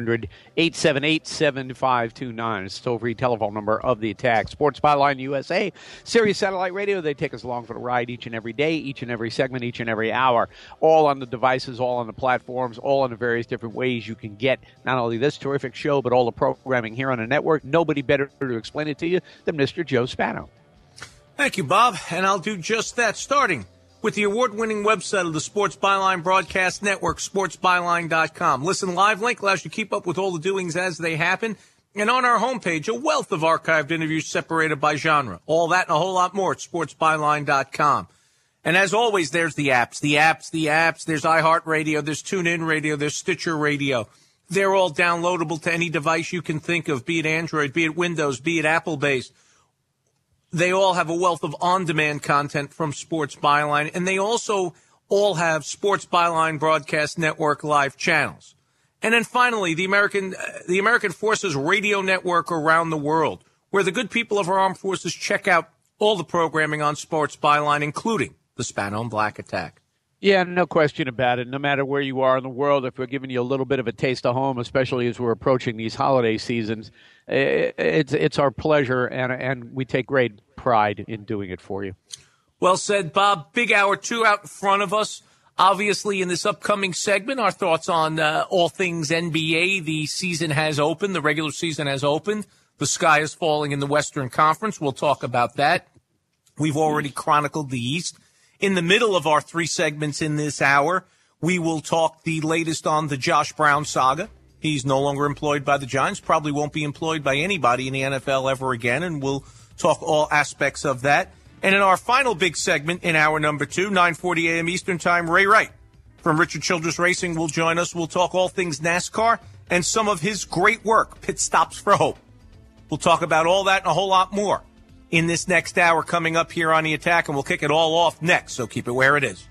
1-800-878-7529. It's the toll-free telephone number of The Attack. Sports Byline USA, Sirius Satellite Radio. They take us along for the ride each and every day, each and every segment, each and every hour. All on the devices, all on the platforms, all in the various different ways you can get not only this terrific show, but all the programming here on the network. Nobody better to explain it to you than Mr. Joe Spano. Thank you, Bob, and I'll do just that, starting with the award-winning website of the Sports Byline Broadcast Network, sportsbyline.com. Listen live link allows you to keep up with all the doings as they happen. And on our homepage, a wealth of archived interviews separated by genre. All that and a whole lot more at sportsbyline.com. And as always, there's the apps. There's iHeartRadio, there's TuneIn Radio, there's Stitcher Radio. They're all downloadable to any device you can think of, be it Android, be it Windows, be it Apple-based. They all have a wealth of on-demand content from Sports Byline, and they also all have Sports Byline Broadcast Network live channels. And then finally, the American Forces Radio Network around the world, where the good people of our armed forces check out all the programming on Sports Byline, including the Spano and Black Attack. Yeah, no question about it. No matter where you are in the world, if we're giving you a little bit of a taste of home, especially as we're approaching these holiday seasons, it's our pleasure, and we take great pride in doing it for you. Well said, Bob. Big Hour 2 out in front of us. Obviously, in this upcoming segment, our thoughts on all things NBA. The season has opened. The regular season has opened. The sky is falling in the Western Conference. We'll talk about that. We've already chronicled the East. In the middle of our 3 segments in this hour, we will talk the latest on the Josh Brown saga. He's no longer employed by the Giants, probably won't be employed by anybody in the NFL ever again, and we'll talk all aspects of that. And in our final big segment in hour number 2, 9:40 a.m. Eastern Time, Ray Wright from Richard Childress Racing will join us. We'll talk all things NASCAR and some of his great work, Pit Stops for Hope. We'll talk about all that and a whole lot more in this next hour coming up here on The Attack, and we'll kick it all off next, so keep it where it is.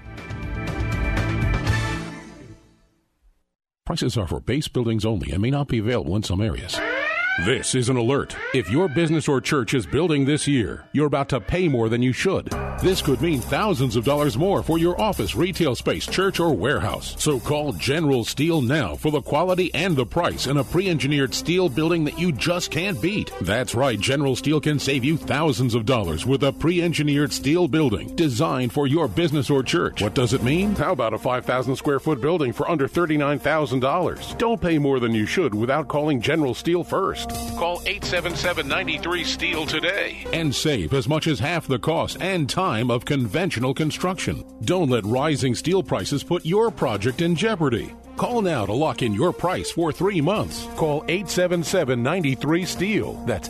Prices are for base buildings only and may not be available in some areas. This is an alert. If your business or church is building this year, you're about to pay more than you should. This could mean thousands of dollars more for your office, retail space, church, or warehouse. So call General Steel now for the quality and the price in a pre-engineered steel building that you just can't beat. That's right, General Steel can save you thousands of dollars with a pre-engineered steel building designed for your business or church. What does it mean? How about a 5,000 square foot building for under $39,000? Don't pay more than you should without calling General Steel first. Call 877-93-STEEL today and save as much as half the cost and time of conventional construction. Don't let rising steel prices put your project in jeopardy. Call now to lock in your price for 3 months. Call 877-93-STEEL. That's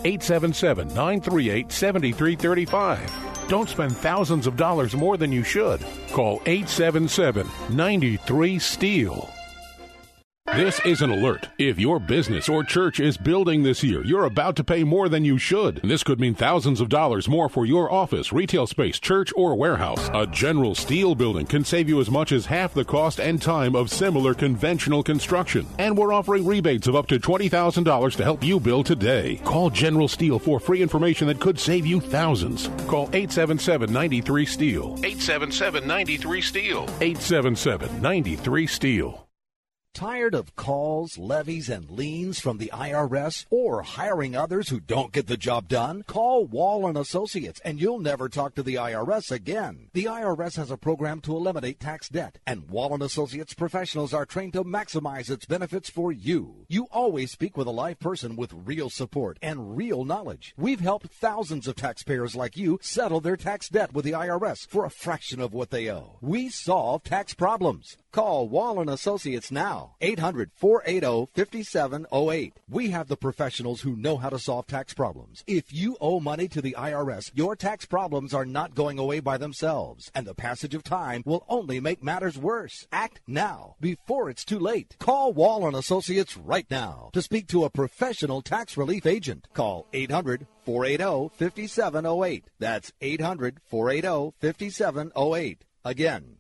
877-938-7335. Don't spend thousands of dollars more than you should. Call 877-93-STEEL. This is an alert. If your business or church is building this year, you're about to pay more than you should. This could mean thousands of dollars more for your office, retail space, church, or warehouse. A General Steel building can save you as much as half the cost and time of similar conventional construction. And we're offering rebates of up to $20,000 to help you build today. Call General Steel for free information that could save you thousands. Call 877-93-STEEL. 877-93-STEEL. 877-93-STEEL. Tired of calls, levies, and liens from the IRS or hiring others who don't get the job done? Call Wall & Associates and you'll never talk to the IRS again. The IRS has a program to eliminate tax debt, and Wall & Associates professionals are trained to maximize its benefits for you. You always speak with a live person with real support and real knowledge. We've helped thousands of taxpayers like you settle their tax debt with the IRS for a fraction of what they owe. We solve tax problems. Call Wall & Associates now, 800-480-5708. We have the professionals who know how to solve tax problems. If you owe money to the IRS, your tax problems are not going away by themselves, and the passage of time will only make matters worse. Act now, before it's too late. Call Wall & Associates right now to speak to a professional tax relief agent. Call 800-480-5708. That's 800-480-5708. Again,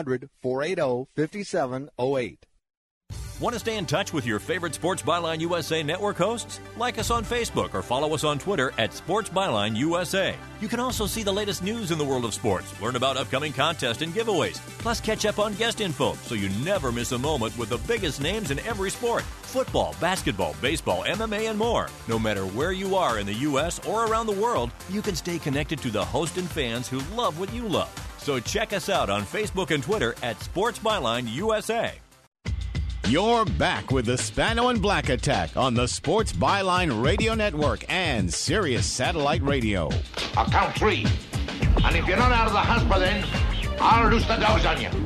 800-480-5708. Want to stay in touch with your favorite Sports Byline USA Network hosts? Like us on Facebook or follow us on Twitter at Sports Byline USA. You can also see the latest news in the world of sports, learn about upcoming contests and giveaways, plus catch up on guest info so you never miss a moment with the biggest names in every sport. Football, basketball, baseball, MMA, and more. No matter where you are in the U.S. or around the world, you can stay connected to the host and fans who love what you love. So check us out on Facebook and Twitter at Sports Byline USA. You're back with the Spano and Black Attack on the Sports Byline Radio Network and Sirius Satellite Radio. I'll count 3. And if you're not out of the house by then, I'll loose the dogs on you.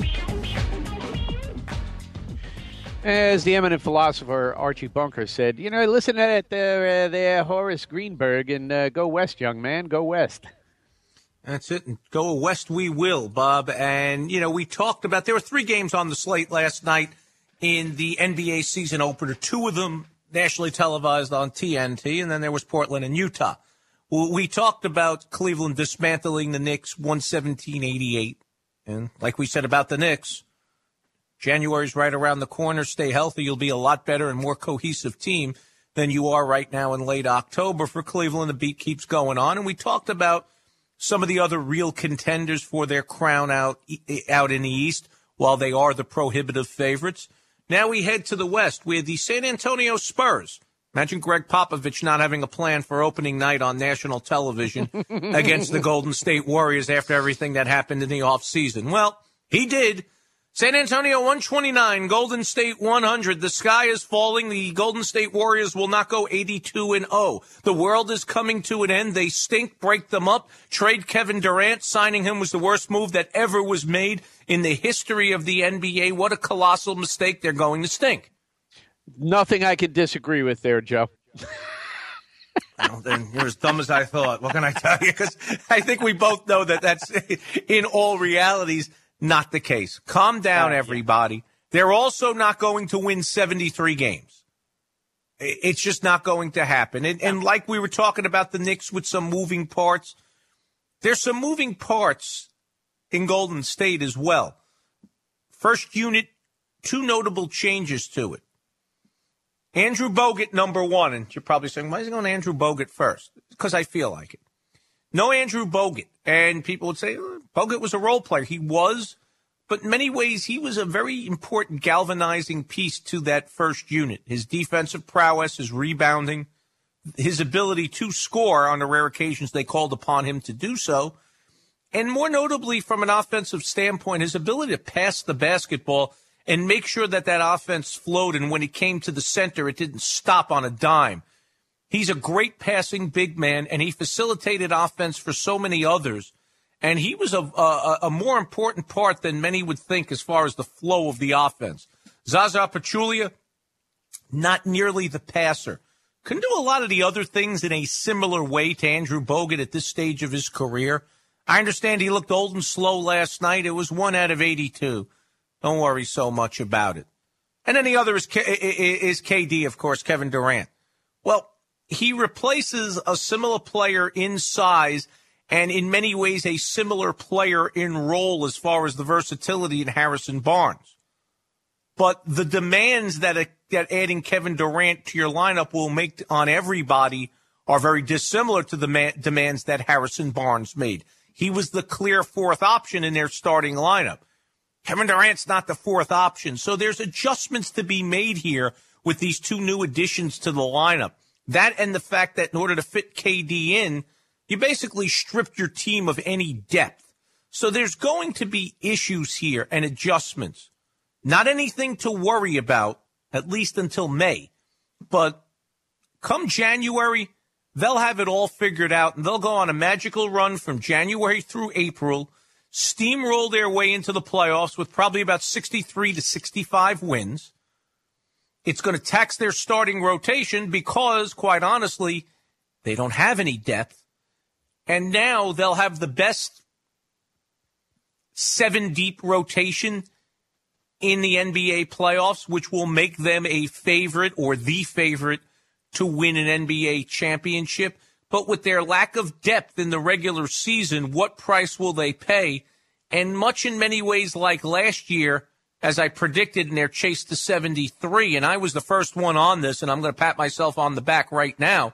As the eminent philosopher Archie Bunker said, listen to that there Horace Greenberg and go west, young man, go west. That's it. And go west we will, Bob. And, we talked about, there were 3 games on the slate last night in the NBA season opener, 2 of them nationally televised on TNT, and then there was Portland and Utah. We talked about Cleveland dismantling the Knicks 117-88. And like we said about the Knicks, January's right around the corner. Stay healthy. You'll be a lot better and more cohesive team than you are right now in late October. For Cleveland, the beat keeps going on. And we talked about some of the other real contenders for their crown out in the East, while they are the prohibitive favorites. Now we head to the West with the San Antonio Spurs. Imagine Greg Popovich not having a plan for opening night on national television against the Golden State Warriors after everything that happened in the offseason. Well, he did. San Antonio 129, Golden State 100. The sky is falling. The Golden State Warriors will not go 82-0. The world is coming to an end. They stink. Break them up. Trade Kevin Durant. Signing him was the worst move that ever was made in the history of the NBA. What a colossal mistake. They're going to stink. Nothing I can disagree with there, Joe. Well, then you're as dumb as I thought. What can I tell you? Because I think we both know that that's in all realities not the case. Calm down, everybody. They're also not going to win 73 games. It's just not going to happen. And like we were talking about the Knicks with some moving parts, there's some moving parts in Golden State as well. First unit, 2 notable changes to it. Andrew Bogut, number 1. And you're probably saying, why is he going Andrew Bogut first? Because I feel like it. No Andrew Bogut. And people would say, Bogut was a role player. He was, but in many ways, he was a very important galvanizing piece to that first unit. His defensive prowess, his rebounding, his ability to score on the rare occasions they called upon him to do so. And more notably, from an offensive standpoint, his ability to pass the basketball and make sure that offense flowed. And when it came to the center, it didn't stop on a dime. He's a great passing big man, and he facilitated offense for so many others. And he was a more important part than many would think as far as the flow of the offense. Zaza Pachulia, not nearly the passer. Couldn't do a lot of the other things in a similar way to Andrew Bogut at this stage of his career. I understand he looked old and slow last night. It was 1 out of 82. Don't worry so much about it. And then the other is KD, of course, Kevin Durant. Well, he replaces a similar player in size and in many ways a similar player in role as far as the versatility in Harrison Barnes. But the demands that adding Kevin Durant to your lineup will make on everybody are very dissimilar to the demands that Harrison Barnes made. He was the clear fourth option in their starting lineup. Kevin Durant's not the fourth option. So there's adjustments to be made here with these two new additions to the lineup. That and the fact that in order to fit KD in, you basically stripped your team of any depth. So there's going to be issues here and adjustments. Not anything to worry about, at least until May. But come January, they'll have it all figured out, and they'll go on a magical run from January through April, steamroll their way into the playoffs with probably about 63 to 65 wins. It's going to tax their starting rotation because, quite honestly, they don't have any depth. And now they'll have the best 7-deep rotation in the NBA playoffs, which will make them a favorite or the favorite to win an NBA championship. But with their lack of depth in the regular season, what price will they pay? And much in many ways like last year, as I predicted in their chase to 73, and I was the first one on this, and I'm going to pat myself on the back right now.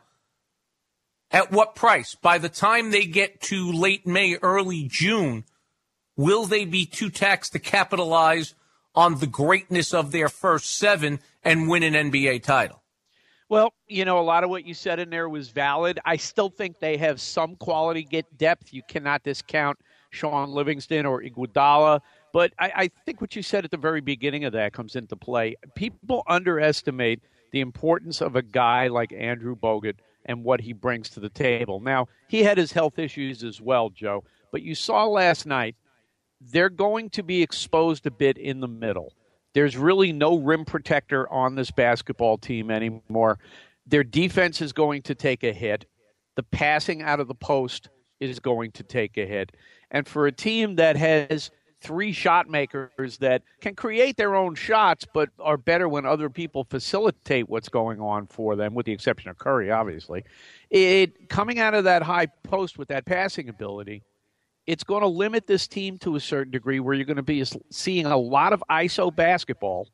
At what price? By the time they get to late May, early June, will they be too taxed to capitalize on the greatness of their first 7 and win an NBA title? Well, a lot of what you said in there was valid. I still think they have some quality depth. You cannot discount Sean Livingston or Iguodala. But I think what you said at the very beginning of that comes into play. People underestimate the importance of a guy like Andrew Bogut and what he brings to the table. Now, he had his health issues as well, Joe. But you saw last night, they're going to be exposed a bit in the middle. There's really no rim protector on this basketball team anymore. Their defense is going to take a hit. The passing out of the post is going to take a hit. And for a team that has 3 shot makers that can create their own shots but are better when other people facilitate what's going on for them, with the exception of Curry, obviously, coming out of that high post with that passing ability, it's going to limit this team to a certain degree where you're going to be seeing a lot of ISO basketball,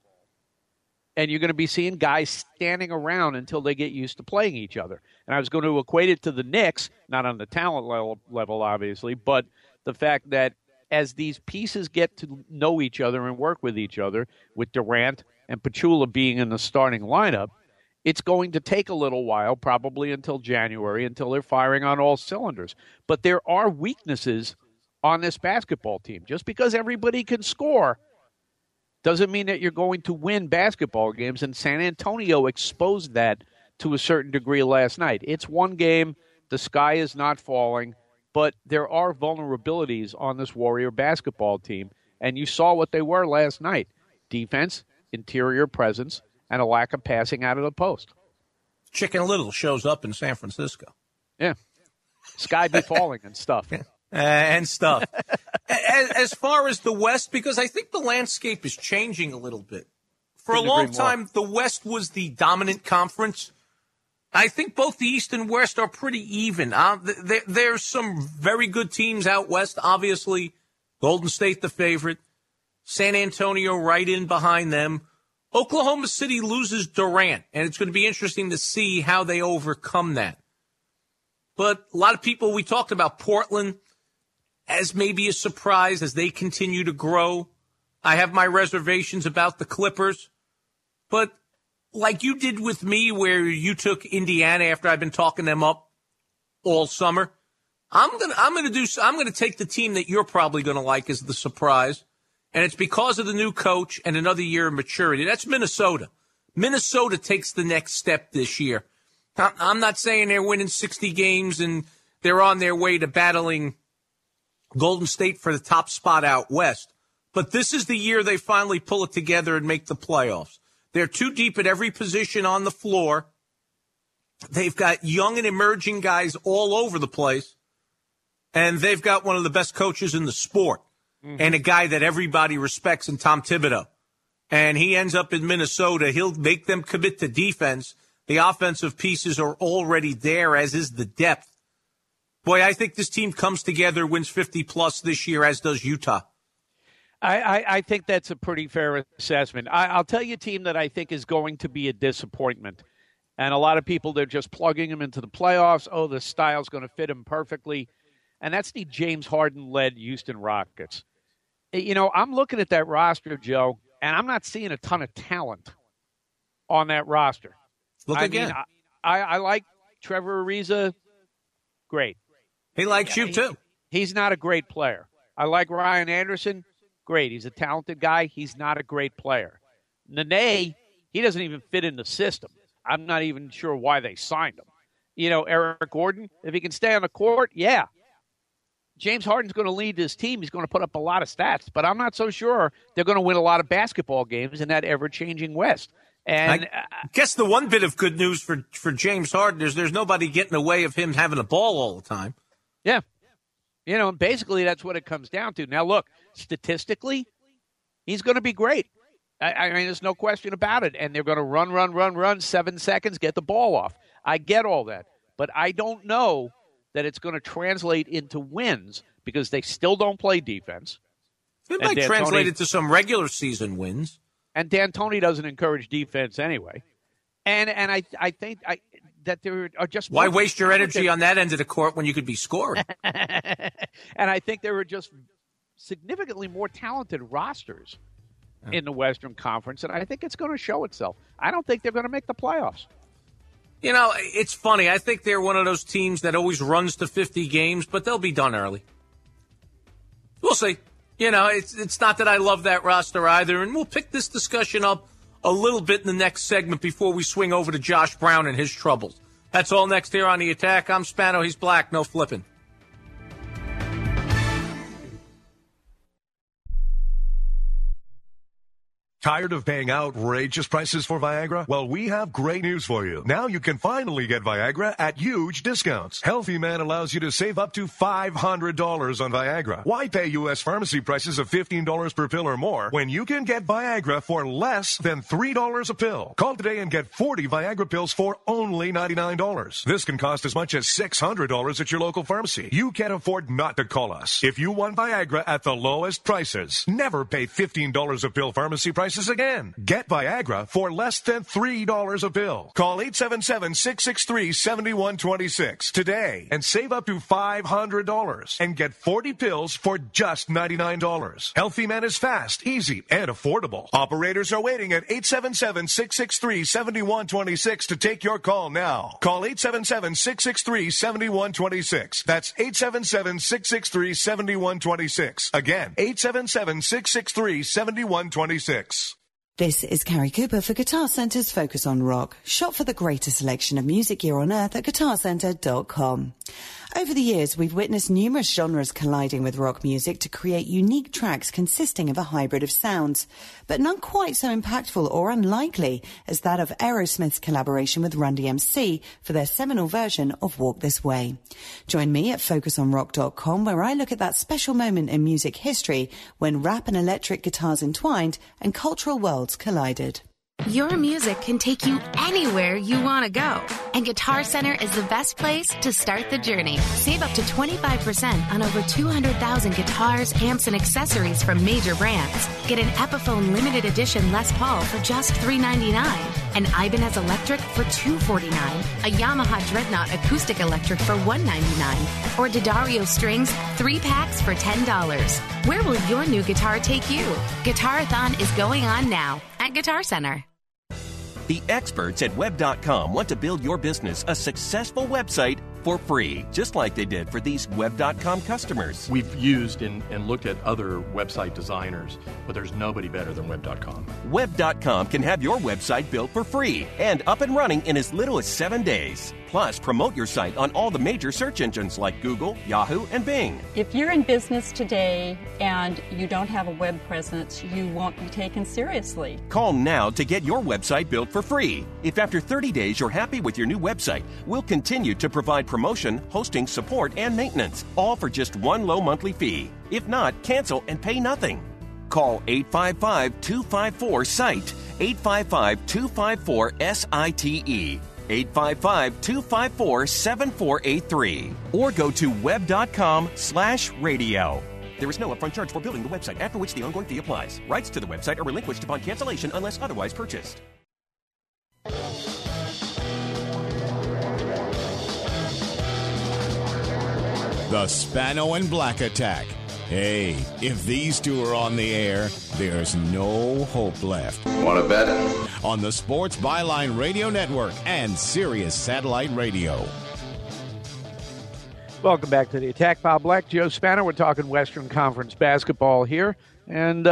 and you're going to be seeing guys standing around until they get used to playing each other. And I was going to equate it to the Knicks, not on the talent level obviously, but the fact that as these pieces get to know each other and work with each other, with Durant and Pachulia being in the starting lineup, it's going to take a little while, probably until January, until they're firing on all cylinders. But there are weaknesses on this basketball team. Just because everybody can score doesn't mean that you're going to win basketball games, and San Antonio exposed that to a certain degree last night. It's one game. The sky is not falling, but there are vulnerabilities on this Warrior basketball team, and you saw what they were last night. Defense, interior presence, and a lack of passing out of the post. Chicken Little shows up in San Francisco. Yeah. Sky be falling and stuff. And stuff. As far as the West, because I think the landscape is changing a little bit. For a long time, the West was the dominant conference. I think both the East and West are pretty even. There's some very good teams out West. Obviously, Golden State the favorite. San Antonio right in behind them. Oklahoma City loses Durant, and it's going to be interesting to see how they overcome that. But a lot of people, we talked about Portland as maybe a surprise as they continue to grow. I have my reservations about the Clippers. But like you did with me, where you took Indiana after I've been talking them up all summer, I'm gonna take the team that you're probably gonna like as the surprise, and it's because of the new coach and another year of maturity. That's Minnesota. Minnesota takes the next step this year. I'm not saying they're winning 60 games and they're on their way to battling Golden State for the top spot out West, but this is the year they finally pull it together and make the playoffs. They're too deep at every position on the floor. They've got young and emerging guys all over the place, and they've got one of the best coaches in the sport and a guy that everybody respects in Tom Thibodeau. and he ends up in Minnesota, he'll make them commit to defense. The offensive pieces are already there, as is the depth. Boy, I think this team comes together, wins 50-plus this year, as does Utah. I think that's a pretty fair assessment. I'll tell you a team that I think is going to be a disappointment. And a lot of people, they're just plugging him into the playoffs. Oh, the style's going to fit him perfectly. And that's the James Harden-led Houston Rockets. You know, I'm looking at that roster, Joe, and I'm not seeing a ton of talent on that roster. Look again. I like Trevor Ariza. Great. He likes you, too. He's not a great player. I like Ryan Anderson. Great. He's a talented guy. He's not a great player. Nene, he doesn't even fit in the system. I'm not even sure why they signed him. You know, Eric Gordon, if he can stay on the court, yeah. James Harden's going to lead this team. He's going to put up a lot of stats, but I'm not so sure they're going to win a lot of basketball games in that ever-changing West. And I guess the one bit of good news for James Harden is there's nobody getting in the way of him having a ball all the time. Yeah. You know, basically that's what it comes down to. Now, look, statistically, he's going to be great. I mean, there's no question about it. And they're going to run, 7 seconds, get the ball off. I get all that. But I don't know that it's going to translate into wins because they still don't play defense. It might translate into some regular season wins. And D'Antoni doesn't encourage defense anyway. And I think that there are just... Why waste your energy on that end of the court when you could be scoring? And I think there are just significantly more talented rosters in the Western Conference, and I think it's going to show itself. I don't think they're going to make the playoffs. You know, it's funny. I think they're one of those teams that always runs to 50 games, but they'll be done early. We'll see. You know, it's not that I love that roster either, and we'll pick this discussion up a little bit in the next segment before we swing over to Josh Brown and his troubles. That's all next here on The Attack. I'm Spano. He's Black. No flipping. Tired of paying outrageous prices for Viagra? Well, we have great news for you. Now you can finally get Viagra at huge discounts. Healthy Man allows you to save up to $500 on Viagra. Why pay U.S. pharmacy prices of $15 per pill or more when you can get Viagra for less than $3 a pill? Call today and get 40 Viagra pills for only $99. This can cost as much as $600 at your local pharmacy. You can't afford not to call us. If you want Viagra at the lowest prices, never pay $15 a pill pharmacy prices again. Get Viagra for less than $3 a pill. Call 877-663-7126 today and save up to $500 and get 40 pills for just $99. Healthy Man is fast, easy, and affordable. Operators are waiting at 877-663-7126 to take your call now. Call 877-663-7126. That's 877-663-7126. Again, 877-663-7126. This is Carrie Cooper for Guitar Center's Focus on Rock. Shop for the greatest selection of music gear on earth at guitarcenter.com. Over the years, we've witnessed numerous genres colliding with rock music to create unique tracks consisting of a hybrid of sounds, but none quite so impactful or unlikely as that of Aerosmith's collaboration with Run DMC for their seminal version of Walk This Way. Join me at FocusOnRock.com, where I look at that special moment in music history when rap and electric guitars entwined and cultural worlds collided. Your music can take you anywhere you want to go. And Guitar Center is the best place to start the journey. Save up to 25% on over 200,000 guitars, amps, and accessories from major brands. Get an Epiphone limited edition Les Paul for just $399, an Ibanez Electric for $249, a Yamaha Dreadnought Acoustic Electric for $199, or D'Addario Strings 3 packs for $10. Where will your new guitar take you? Guitarathon is going on now at Guitar Center. The experts at Web.com want to build your business a successful website for free, just like they did for these Web.com customers. We've used and looked at other website designers, but there's nobody better than Web.com. Web.com can have your website built for free and up and running in as little as 7 days. Plus, promote your site on all the major search engines like Google, Yahoo, and Bing. If you're in business today and you don't have a web presence, you won't be taken seriously. Call now to get your website built for free. If after 30 days you're happy with your new website, we'll continue to provide promotion, hosting, support, and maintenance, all for just one low monthly fee. If not, cancel and pay nothing. Call 855-254-SITE, 855-254-SITE, 855-254-7483, or go to web.com/radio. There is no upfront charge for building the website, after which the ongoing fee applies. Rights to the website are relinquished upon cancellation unless otherwise purchased. The Spano and Black Attack. Hey, if these two are on the air, there's no hope left. Want to bet? On the Sports Byline Radio Network and Sirius Satellite Radio. Welcome back to the Attack. Bob Black, Joe Spano. We're talking Western Conference basketball here. And,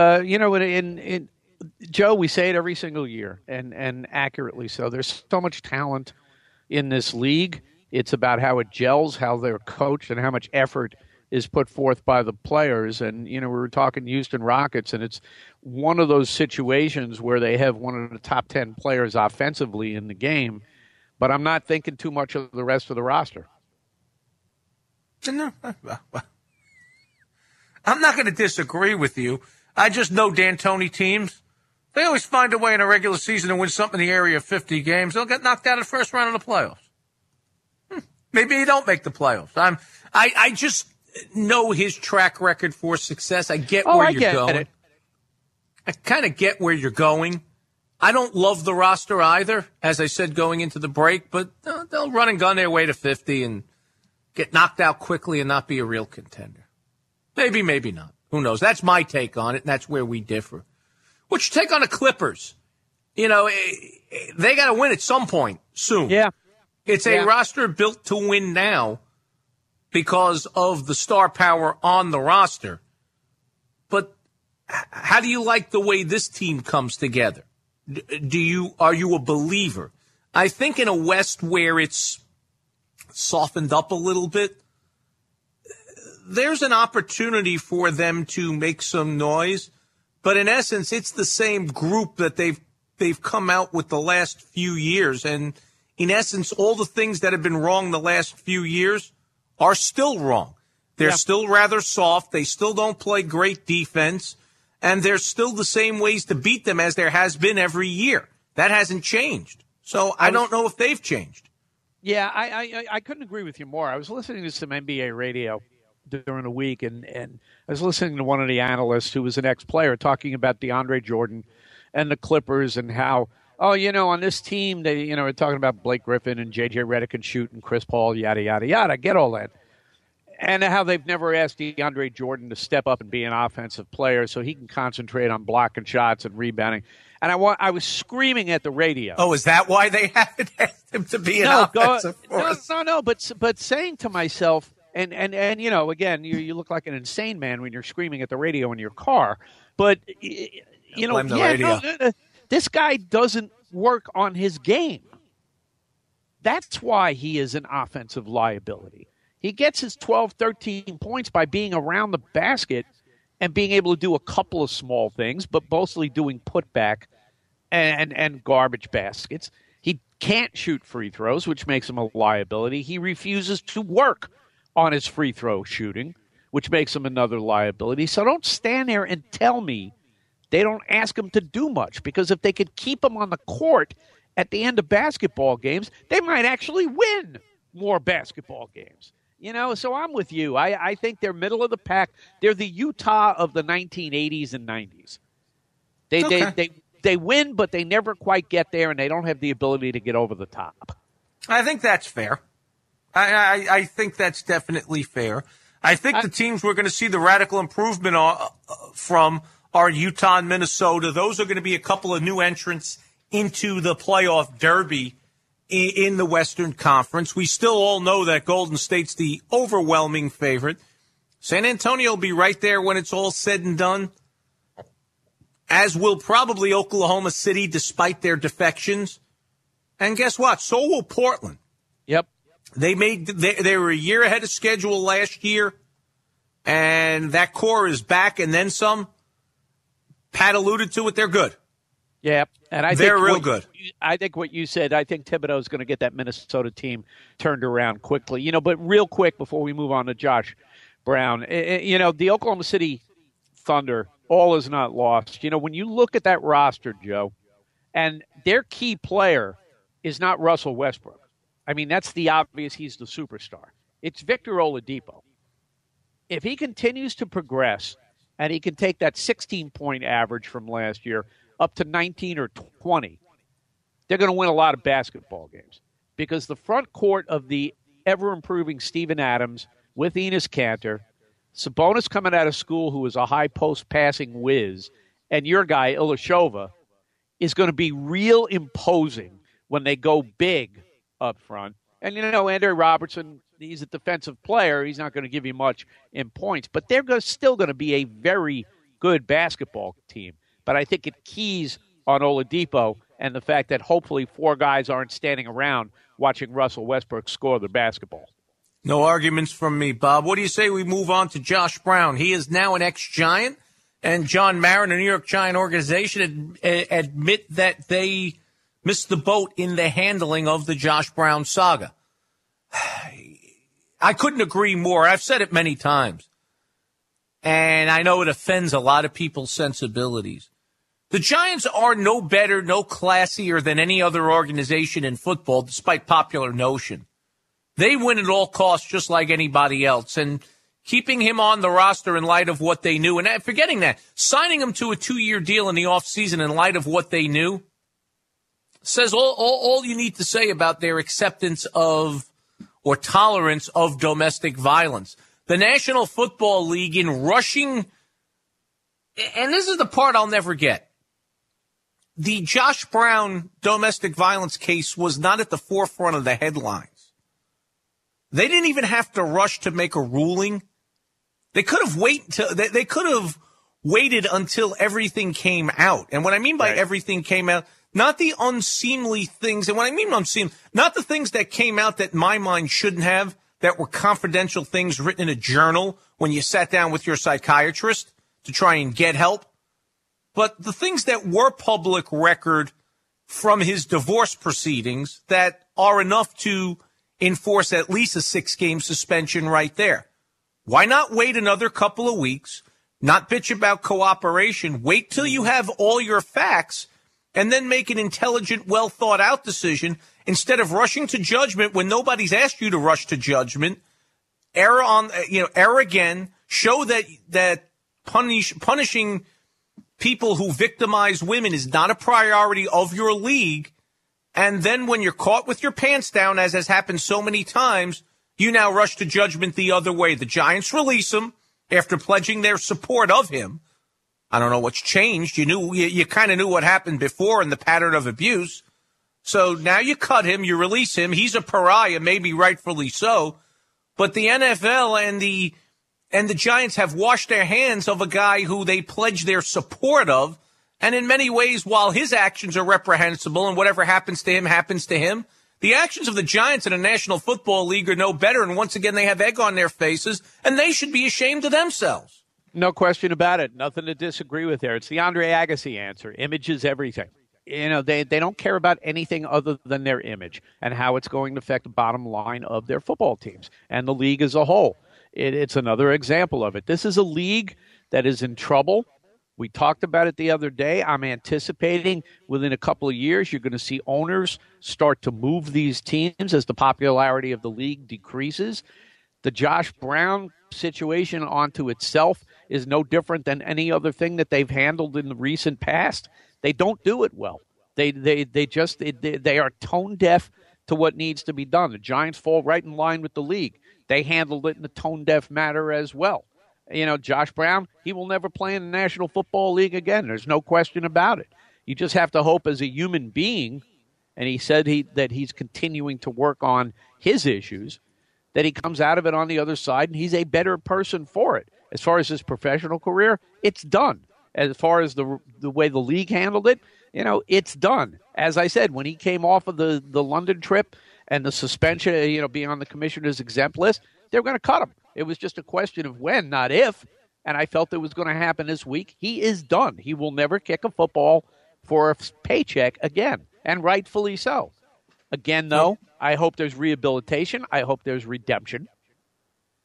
Joe, we say it every single year, and accurately so. There's so much talent in this league. It's about how it gels, how they're coached, and how much effort is put forth by the players. And, we were talking Houston Rockets, and it's one of those situations where they have one of the top 10 players offensively in the game, but I'm not thinking too much of the rest of the roster. No, I'm not going to disagree with you. I just know D'Antoni teams. They always find a way in a regular season to win something in the area of 50 games. They'll get knocked out of the first round of the playoffs. Maybe he don't make the playoffs. I just know his track record for success. I get where you're going. I kind of get where you're going. I don't love the roster either, as I said going into the break, but they'll run and gun their way to 50 and get knocked out quickly and not be a real contender. Maybe, maybe not. Who knows? That's my take on it, and that's where we differ. What's your take on the Clippers? They got to win at some point soon. Yeah. It's a roster built to win now because of the star power on the roster. But how do you like the way this team comes together? Are you a believer? I think in a West where it's softened up a little bit, there's an opportunity for them to make some noise. But in essence, it's the same group that they've come out with the last few years. And in essence, all the things that have been wrong the last few years are still wrong. They're still rather soft. They still don't play great defense. And there's still the same ways to beat them as there has been every year. That hasn't changed. So I don't know if they've changed. Yeah, I couldn't agree with you more. I was listening to some NBA radio during the week, and I was listening to one of the analysts who was an ex-player talking about DeAndre Jordan and the Clippers and how, on this team, they, are talking about Blake Griffin and J.J. Redick can shoot and Chris Paul, yada, yada, yada. I get all that. And how they've never asked DeAndre Jordan to step up and be an offensive player so he can concentrate on blocking shots and rebounding. And I was screaming at the radio. Oh, is that why they haven't asked him to be an offensive force? No. But saying to myself, and again, you look like an insane man when you're screaming at the radio in your car. But this guy doesn't work on his game. That's why he is an offensive liability. He gets his 12, 13 points by being around the basket and being able to do a couple of small things, but mostly doing putback and garbage baskets. He can't shoot free throws, which makes him a liability. He refuses to work on his free throw shooting, which makes him another liability. So don't stand there and tell me they don't ask him to do much, because if they could keep him on the court at the end of basketball games, they might actually win more basketball games. So I'm with you. I think they're middle of the pack. They're the Utah of the 1980s and 90s. They win, but they never quite get there, and they don't have the ability to get over the top. I think that's fair. I think that's definitely fair. I think the teams we're going to see the radical improvement from are Utah and Minnesota. Those are going to be a couple of new entrants into the playoff derby in the Western Conference. We still all know that Golden State's the overwhelming favorite. San Antonio will be right there when it's all said and done, as will probably Oklahoma City, despite their defections. And guess what? So will Portland. Yep. They were a year ahead of schedule last year, and that core is back and then some. Pat alluded to it. They're good. Yeah, and they're real good. I think what you said, I think Thibodeau is going to get that Minnesota team turned around quickly. But real quick before we move on to Josh Brown, the Oklahoma City Thunder, all is not lost. When you look at that roster, Joe, and their key player is not Russell Westbrook. I mean, that's the obvious. He's the superstar. It's Victor Oladipo. If he continues to progress and he can take that 16-point average from last year up to 19 or 20, they're going to win a lot of basketball games because the front court of the ever-improving Steven Adams with Enes Kanter, Sabonis coming out of school who is a high post passing whiz, and your guy, Ilyasova, is going to be real imposing when they go big up front. And, Andre Robertson, he's a defensive player. He's not going to give you much in points, but they're still going to be a very good basketball team. But I think it keys on Oladipo and the fact that hopefully 4 guys aren't standing around watching Russell Westbrook score the basketball. No arguments from me, Bob. What do you say we move on to Josh Brown? He is now an ex-Giant, and John Marin, the New York Giant organization, admit that they missed the boat in the handling of the Josh Brown saga. I couldn't agree more. I've said it many times, and I know it offends a lot of people's sensibilities. The Giants are no better, no classier than any other organization in football, despite popular notion. They win at all costs just like anybody else. And keeping him on the roster in light of what they knew, and forgetting that, signing him to a 2-year deal in the offseason in light of what they knew, says all you need to say about their acceptance of or tolerance of domestic violence. The National Football League in rushing, and this is the part I'll never get, the Josh Brown domestic violence case was not at the forefront of the headlines. They didn't even have to rush to make a ruling. They could have waited until everything came out. And what I mean by everything came out, not the unseemly things. And what I mean unseemly, not the things that came out that my mind shouldn't have, that were confidential things written in a journal when you sat down with your psychiatrist to try and get help. But the things that were public record from his divorce proceedings that are enough to enforce at least a 6-game suspension right there. Why not wait another couple of weeks, not bitch about cooperation, wait till you have all your facts, and then make an intelligent, well-thought-out decision instead of rushing to judgment when nobody's asked you to rush to judgment. Err again, show that punishing people who victimize women is not a priority of your league. And then when you're caught with your pants down, as has happened so many times, you now rush to judgment the other way. The Giants release him after pledging their support of him. I don't know what's changed. You kind of knew what happened before in the pattern of abuse. So now you cut him, you release him. He's a pariah, maybe rightfully so. But the NFL and the Giants have washed their hands of a guy who they pledged their support of. And in many ways, while his actions are reprehensible and whatever happens to him, the actions of the Giants in the National Football League are no better. And once again, they have egg on their faces, and they should be ashamed of themselves. No question about it. Nothing to disagree with there. It's the Andre Agassi answer. Image is everything. They don't care about anything other than their image and how it's going to affect the bottom line of their football teams and the league as a whole. It's another example of it. This is a league that is in trouble. We talked about it the other day. I'm anticipating within a couple of years, you're going to see owners start to move these teams as the popularity of the league decreases. The Josh Brown situation onto itself is no different than any other thing that they've handled in the recent past. They don't do it well. They are tone deaf to what needs to be done. The Giants fall right in line with the league. They handled it in a tone deaf manner as well. Josh Brown, he will never play in the National Football League again. There's no question about it. You just have to hope as a human being, and he said that he's continuing to work on his issues, that he comes out of it on the other side, and he's a better person for it. As far as his professional career, it's done. As far as the way the league handled it, it's done. As I said, when he came off of the London trip and the suspension, being on the commissioner's exempt list, they were going to cut him. It was just a question of when, not if. And I felt it was going to happen this week. He is done. He will never kick a football for a paycheck again, and rightfully so. Again, though, I hope there's rehabilitation. I hope there's redemption.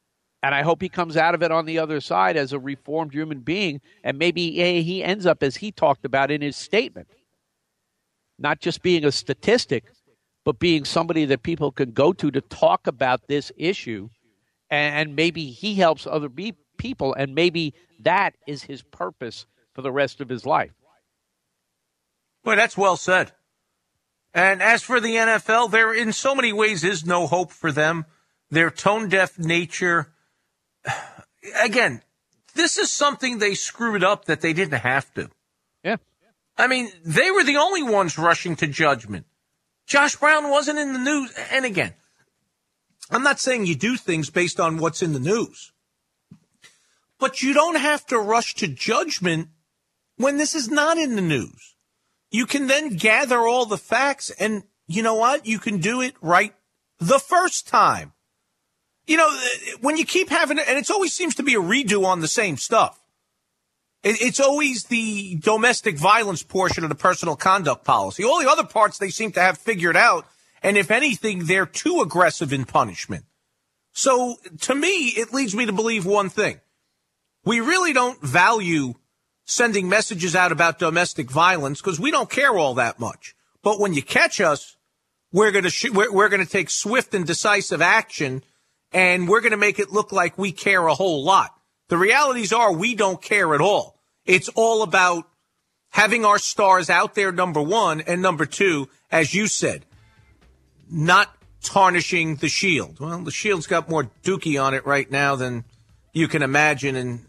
And I hope he comes out of it on the other side as a reformed human being, and maybe he ends up, as he talked about in his statement, not just being a statistic, but being somebody that people can go to talk about this issue, and maybe he helps other people, and maybe that is his purpose for the rest of his life. Boy, that's well said. And as for the NFL, there in so many ways is no hope for them. Their tone-deaf nature. Again, this is something they screwed up that they didn't have to. Yeah. I mean, they were the only ones rushing to judgment. Josh Brown wasn't in the news. And again, I'm not saying you do things based on what's in the news. But you don't have to rush to judgment when this is not in the news. You can then gather all the facts, and you know what? You can do it right the first time. You know, when you keep having it, and it always seems to be a redo on the same stuff. It's always the domestic violence portion of the personal conduct policy. All the other parts they seem to have figured out, and if anything, they're too aggressive in punishment. So, to me, it leads me to believe one thing. We really don't value sending messages out about domestic violence because we don't care all that much. But when you catch us, we're going to take swift and decisive action, and we're going to make it look like we care a whole lot. The realities are we don't care at all. It's all about having our stars out there, number one, and number two, as you said, not tarnishing the shield. Well, the shield's got more dookie on it right now than you can imagine, and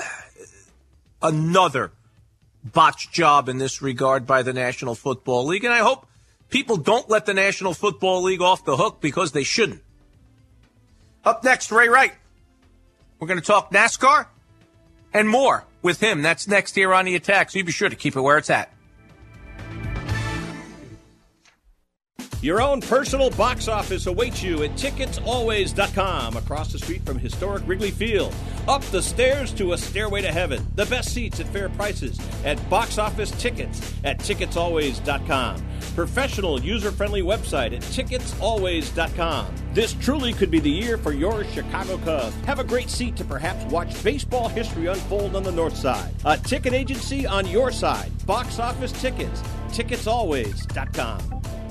another botched job in this regard by the National Football League. And I hope people don't let the National Football League off the hook because they shouldn't. Up next, Ray Wright. We're going to talk NASCAR and more with him. That's next here on The Attack, so you be sure to keep it where it's at. Your own personal box office awaits you at TicketsAlways.com, across the street from historic Wrigley Field. Up the stairs to a stairway to heaven. The best seats at fair prices at Box Office Tickets at TicketsAlways.com. Professional, user-friendly website at TicketsAlways.com. This truly could be the year for your Chicago Cubs. Have a great seat to perhaps watch baseball history unfold on the north side. A ticket agency on your side. Box Office Tickets. TicketsAlways.com.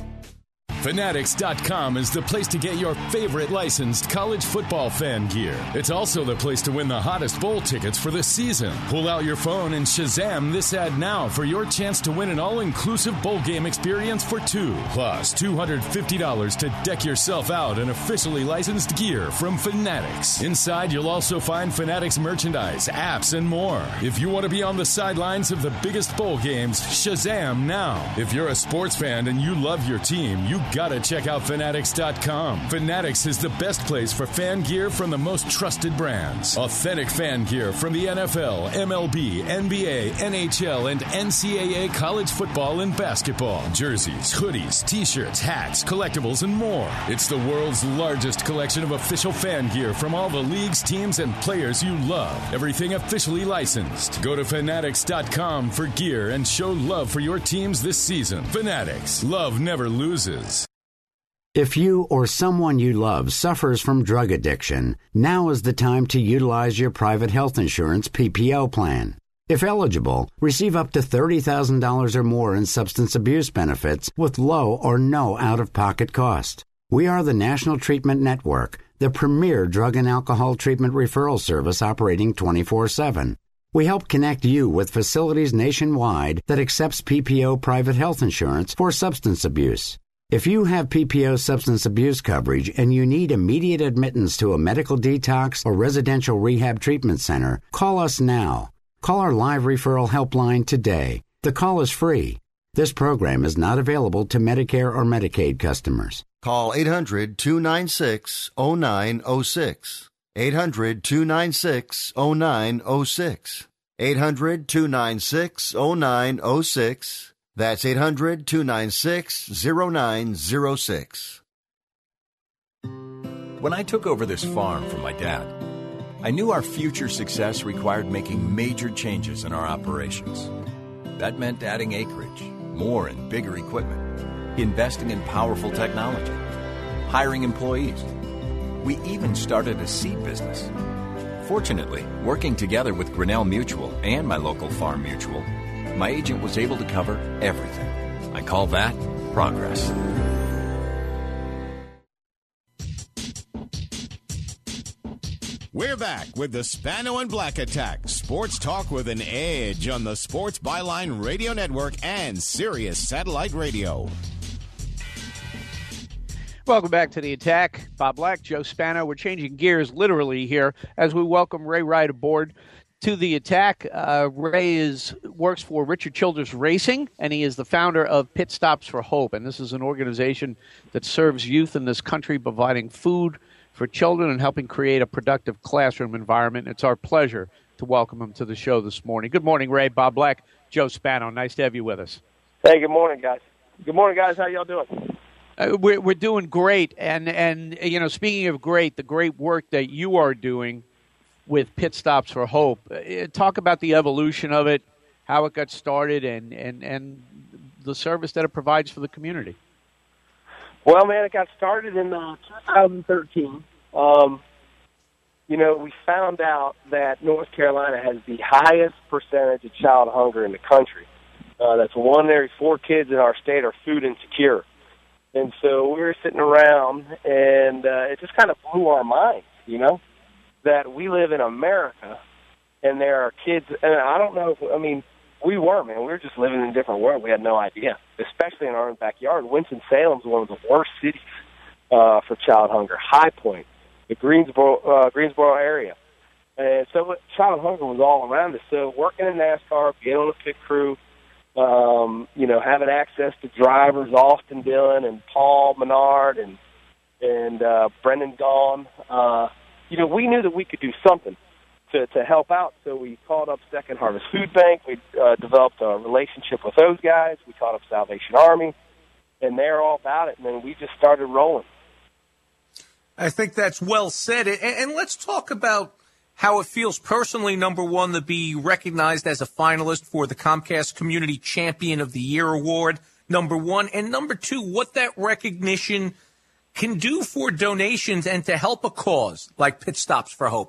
Fanatics.com is the place to get your favorite licensed college football fan gear. It's also the place to win the hottest bowl tickets for the season. Pull out your phone and Shazam this ad now for your chance to win an all-inclusive bowl game experience for two. Plus $250 to deck yourself out in officially licensed gear from Fanatics. Inside, you'll also find Fanatics merchandise, apps, and more. If you want to be on the sidelines of the biggest bowl games, Shazam now. If you're a sports fan and you love your team, you gotta check out Fanatics.com. Fanatics is the best place for fan gear from the most trusted brands. Authentic fan gear from the NFL, MLB, NBA, NHL, and NCAA college football and basketball. Jerseys, hoodies, t-shirts, hats, collectibles, and more. It's the world's largest collection of official fan gear from all the leagues, teams, and players you love. Everything officially licensed. Go to Fanatics.com for gear and show love for your teams this season. Fanatics. Love never loses. If you or someone you love suffers from drug addiction, now is the time to utilize your private health insurance PPO plan. If eligible, receive up to $30,000 or more in substance abuse benefits with low or no out-of-pocket cost. We are the National Treatment Network, the premier drug and alcohol treatment referral service operating 24/7. We help connect you with facilities nationwide that accepts PPO private health insurance for substance abuse. If you have PPO substance abuse coverage and you need immediate admittance to a medical detox or residential rehab treatment center, call us now. Call our live referral helpline today. The call is free. This program is not available to Medicare or Medicaid customers. Call 800-296-0906. 800-296-0906. 800-296-0906. That's 800-296-0906. When I took over this farm from my dad, I knew our future success required making major changes in our operations. That meant adding acreage, more and bigger equipment, investing in powerful technology, hiring employees, We even started a seed business. Fortunately, working together with Grinnell Mutual and my local Farm Mutual, my agent was able to cover everything. I call that progress. We're back with the Spano and Black Attack. Sports talk with an edge on the Sports Byline Radio Network and Sirius Satellite Radio. Welcome back to the Attack. Bob Black, Joe Spano. We're changing gears literally here as we welcome Ray Wright aboard to the Attack. Ray works for Richard Childress Racing, and he is the founder of Pit Stops for Hope. And this is an organization that serves youth in this country, providing food for children and helping create a productive classroom environment. It's our pleasure to welcome him to the show this morning. Good morning, Ray. Bob Black, Joe Spano. Nice to have you with us. Hey, good morning, guys. Good morning, guys. How y'all doing? We're doing great, and you know, speaking of great, the great work that you are doing with Pit Stops for Hope. Talk about the evolution of it, how it got started, and the service that it provides for the community. Well, man, it got started in 2013. You know, we found out that North Carolina has the highest percentage of child hunger in the country. That's 1 in every 4 kids in our state are food insecure. And so we were sitting around, and it just kind of blew our minds, you know, that we live in America, and there are kids, and I don't know if, I mean, we were just living in a different world. We had no idea, especially in our own backyard. Winston-Salem's one of the worst cities for child hunger. High Point, the Greensboro area. And so child hunger was all around us. So working in NASCAR, being on the pit crew, you know, having access to drivers, Austin Dillon and Paul Menard and Brendan Gaughan, you know, we knew that we could do something to help out. So we called up Second Harvest Food Bank. We developed a relationship with those guys. We called up Salvation Army, and they're all about it. And then we just started rolling. I think that's well said. And let's talk about how it feels personally, number one, to be recognized as a finalist for the Comcast Community Champion of the Year Award, number one. And number two, what that recognition can do for donations and to help a cause like Pit Stops for Hope.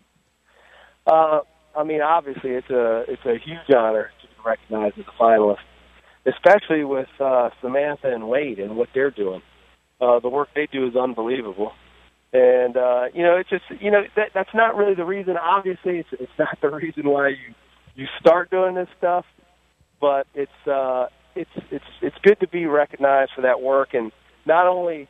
I mean, obviously, it's a huge honor to be recognized as a finalist, especially with Samantha and Wade and what they're doing. The work they do is unbelievable. And, you know, it's just, you know, that's not really the reason. Obviously, it's not the reason why you start doing this stuff, but it's good to be recognized for that work. And not only,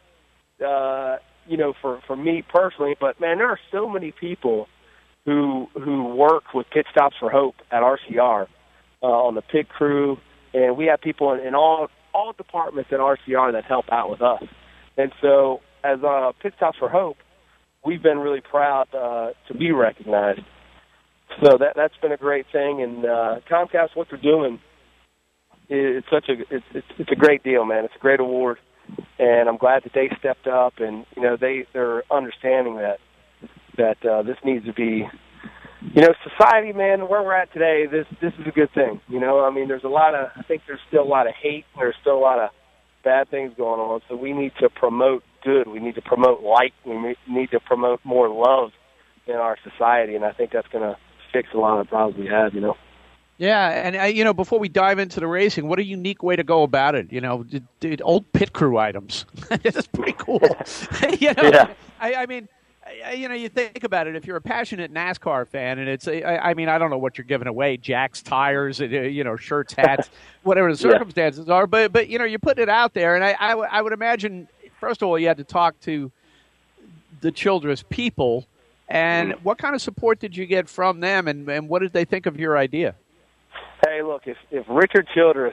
you know, for me personally, but, man, there are so many people who work with Pit Stops for Hope at RCR on the pit crew, and we have people in all departments at RCR that help out with us. And so as Pit Stops for Hope, we've been really proud to be recognized. So that's been a great thing. And Comcast, what they're doing, it's a great deal, man. It's a great award, and I'm glad that they stepped up, and you know they're understanding that this needs to be, you know, society, man, where we're at today, this is a good thing. You know, I mean, I think there's still a lot of hate, and there's still a lot of bad things going on, so we need to promote good. We need to promote light. We need to promote more love in our society, and I think that's going to fix a lot of the problems we have, you know. Yeah, and, you know, before we dive into the racing, what a unique way to go about it. You know, old pit crew items. That's pretty cool. You know, yeah. I mean, you know, you think about it. If you're a passionate NASCAR fan, and it's, I mean, I don't know what you're giving away, jacks, tires, you know, shirts, hats, whatever the circumstances are. But you know, you put it out there, and I would imagine, first of all, you had to talk to the Childress people, and what kind of support did you get from them, and what did they think of your idea? Hey, look, if Richard Childress,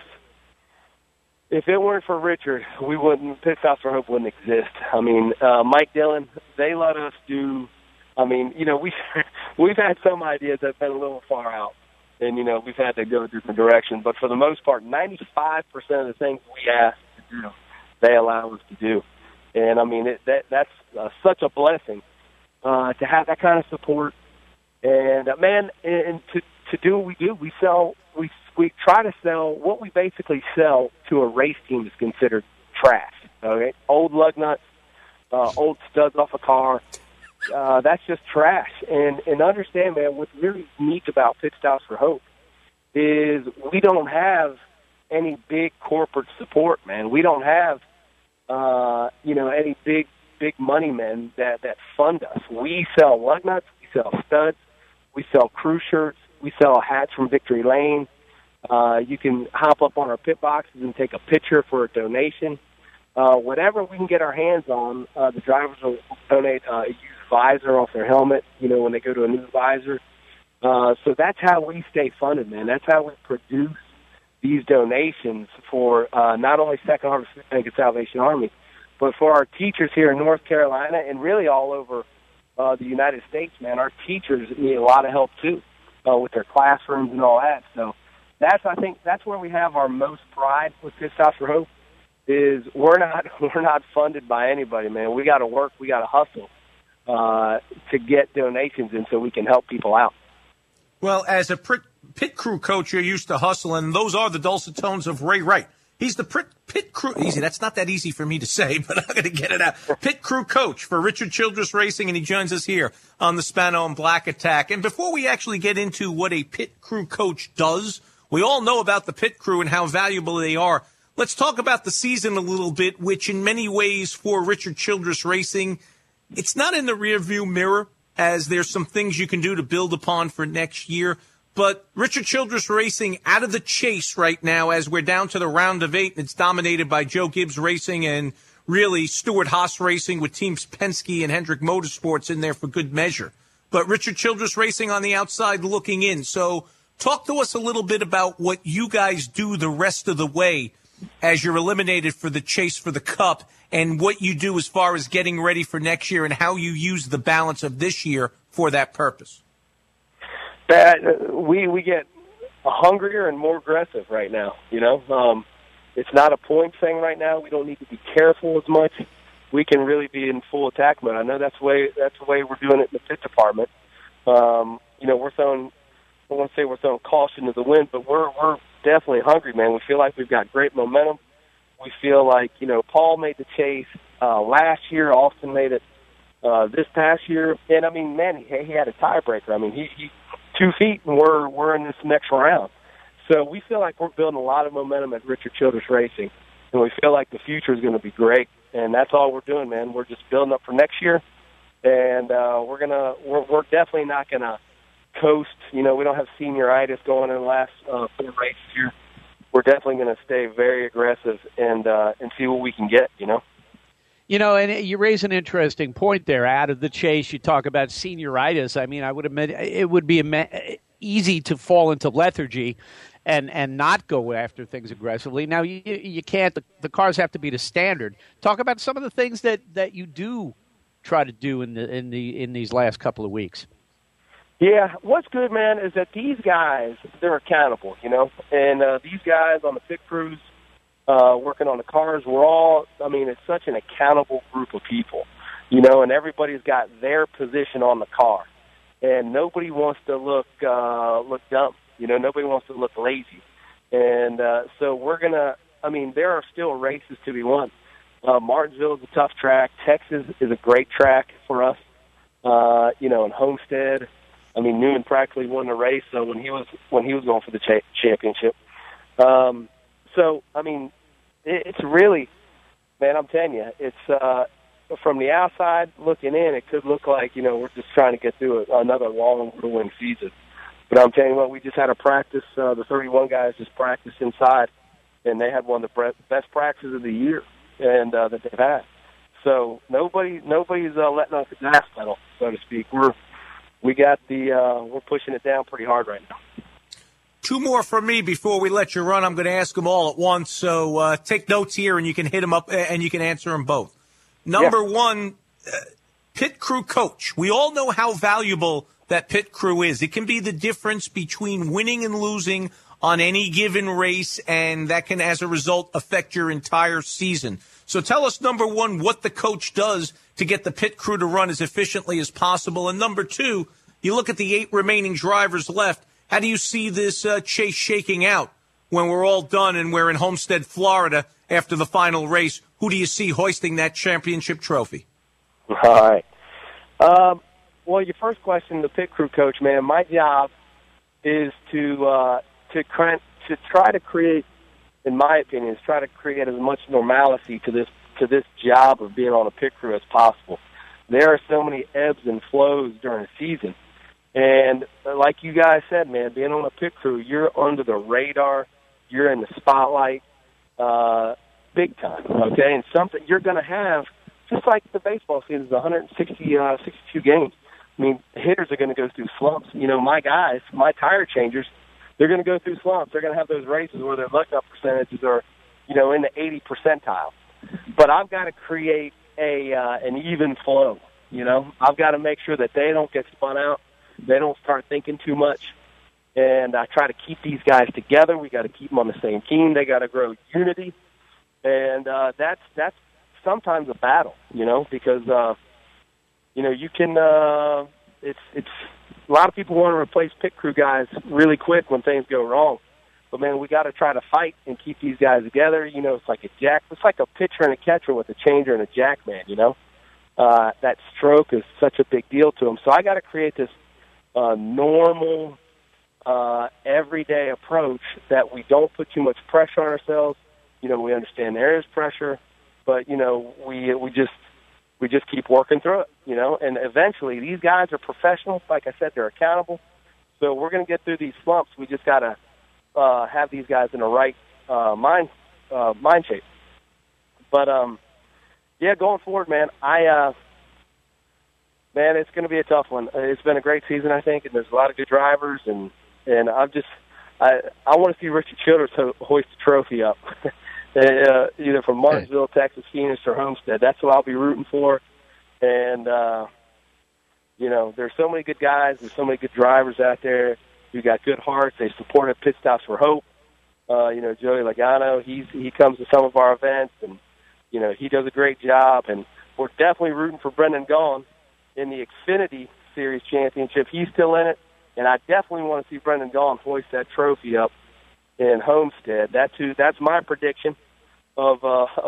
if it weren't for Richard, Pit Stops for Hope wouldn't exist. I mean, Mike Dillon, they let us do, I mean, you know, we've had some ideas that have been a little far out, and, you know, we've had to go a different direction. But for the most part, 95% of the things we ask to do, they allow us to do. And, I mean, that's such a blessing to have that kind of support. And, man, and to do what we do, we try to sell, what we basically sell to a race team is considered trash, okay? Old lug nuts, old studs off a car. That's just trash. And understand, man, what's really unique about Pit Stops for Hope is we don't have any big corporate support, man. We don't have, any big money men that fund us. We sell lug nuts, we sell studs, we sell crew shirts, we sell hats from Victory Lane. You can hop up on our pit boxes and take a picture for a donation. Whatever we can get our hands on, the drivers will donate a used visor off their helmet, when they go to a new visor. So that's how we stay funded, man. That's how we produce these donations for not only Second Harvest Food Bank and Salvation Army, but for our teachers here in North Carolina and really all over the United States, man. Our teachers need a lot of help, too, with their classrooms and all that. So I think that's where we have our most pride with Pit Stops for Hope is we're not funded by anybody, man. We got to work. We got to hustle to get donations in so we can help people out. Well, as a pit crew coach, you're used to hustling. Those are the dulcet tones of Ray Wright. He's the pit crew. Easy. That's not that easy for me to say, but I'm going to get it out. Pit crew coach for Richard Childress Racing, and he joins us here on the Spano and Black Attack. And before we actually get into what a pit crew coach does, we all know about the pit crew and how valuable they are. Let's talk about the season a little bit, which in many ways for Richard Childress Racing, it's not in the rearview mirror, as there's some things you can do to build upon for next year. But Richard Childress Racing out of the chase right now as we're down to the round of 8, and it's dominated by Joe Gibbs Racing and really Stuart Haas Racing with teams Penske and Hendrick Motorsports in there for good measure. But Richard Childress Racing on the outside looking in. So talk to us a little bit about what you guys do the rest of the way as you're eliminated for the chase for the Cup and what you do as far as getting ready for next year and how you use the balance of this year for that purpose. We get hungrier and more aggressive right now, It's not a point thing right now. We don't need to be careful as much. We can really be in full attack mode. I know that's the way we're doing it in the pit department. We're throwing, I won't say we're throwing caution to the wind, but we're definitely hungry, man. We feel like we've got great momentum. We feel like, Paul made the chase last year. Austin made it this past year. And, man, he had a tiebreaker. He 2 feet, and we're in this next round. So we feel like we're building a lot of momentum at Richard Childress Racing, and we feel like the future is going to be great. And that's all we're doing, man. We're just building up for next year, and we're definitely not gonna coast. We don't have senioritis going in the last 4 races here. We're definitely going to stay very aggressive and see what we can get. And you raise an interesting point there. Out of the chase, you talk about senioritis. I would admit it would be easy to fall into lethargy and not go after things aggressively. Now, you can't. The cars have to be the standard. Talk about some of the things that you do try to do in these last couple of weeks. Yeah, what's good, man, is that these guys, they're accountable, And these guys on the pit crews, working on the cars, it's such an accountable group of people, and everybody's got their position on the car. And nobody wants to look dumb, nobody wants to look lazy. And so we're going to, there are still races to be won. Martinsville is a tough track. Texas is a great track for us, and Homestead. Newman practically won the race when he was going for the championship. It's really, man, I'm telling you, it's from the outside looking in, it could look like, we're just trying to get through another long, grueling season. But I'm telling you what, we just had a practice. The 31 guys just practiced inside, and they had one of the best practices of the year and that they've had. So nobody's letting off the gas pedal, so to speak. We're pushing it down pretty hard right now. 2 more from me before we let you run. I'm going to ask them all at once, so take notes here, and you can hit them up, and you can answer them both. Number 1, pit crew coach. We all know how valuable that pit crew is. It can be the difference between winning and losing on any given race, and that can, as a result, affect your entire season. So tell us, number 1, what the coach does to get the pit crew to run as efficiently as possible. And number 2, you look at the 8 remaining drivers left. How do you see this chase shaking out when we're all done and we're in Homestead, Florida after the final race? Who do you see hoisting that championship trophy? All right. Well, your first question, the pit crew coach, man, my job is to try to create, in my opinion, try to create as much normalcy to this job of being on a pit crew as possible. There are so many ebbs and flows during the season. And like you guys said, man, being on a pit crew, you're under the radar, you're in the spotlight big time, okay? And something you're going to have, just like the baseball season is 62 games. I mean, hitters are going to go through slumps. You know, my guys, my tire changers, they're going to go through slumps. They're going to have those races where their luck-up percentages are, you know, in the 80 percentile. But I've got to create an even flow, you know. I've got to make sure that they don't get spun out. They don't start thinking too much. And I try to keep these guys together. We got to keep them on the same team. They got to grow unity. And that's sometimes a battle, you know, because, you know, you can it's a lot of people want to replace pit crew guys really quick when things go wrong. But, man, we got to try to fight and keep these guys together. You know, it's like a pitcher and a catcher with a changer and a jack man, you know. That stroke is such a big deal to them. So I got to create this normal, everyday approach that we don't put too much pressure on ourselves. You know, we understand there is pressure, but, you know, we just keep working through it, you know. And eventually these guys are professionals. Like I said, they're accountable. So we're going to get through these slumps. We just got to have these guys in the right mind shape. But, yeah, going forward, man, man, it's going to be a tough one. It's been a great season, I think, and there's a lot of good drivers, and I want to see Richard Childress hoist the trophy up, either from Martinsville, Texas, Phoenix, or Homestead. That's what I'll be rooting for. And, you know, there's so many good guys. There's so many good drivers out there who got good hearts. They supported Pit Stops for Hope. You know, Joey Logano, he comes to some of our events, and, you know, he does a great job. And we're definitely rooting for Brendan Gaughan in the Xfinity Series Championship. He's still in it, and I definitely want to see Brendan Gaughan hoist that trophy up in Homestead. That's my prediction of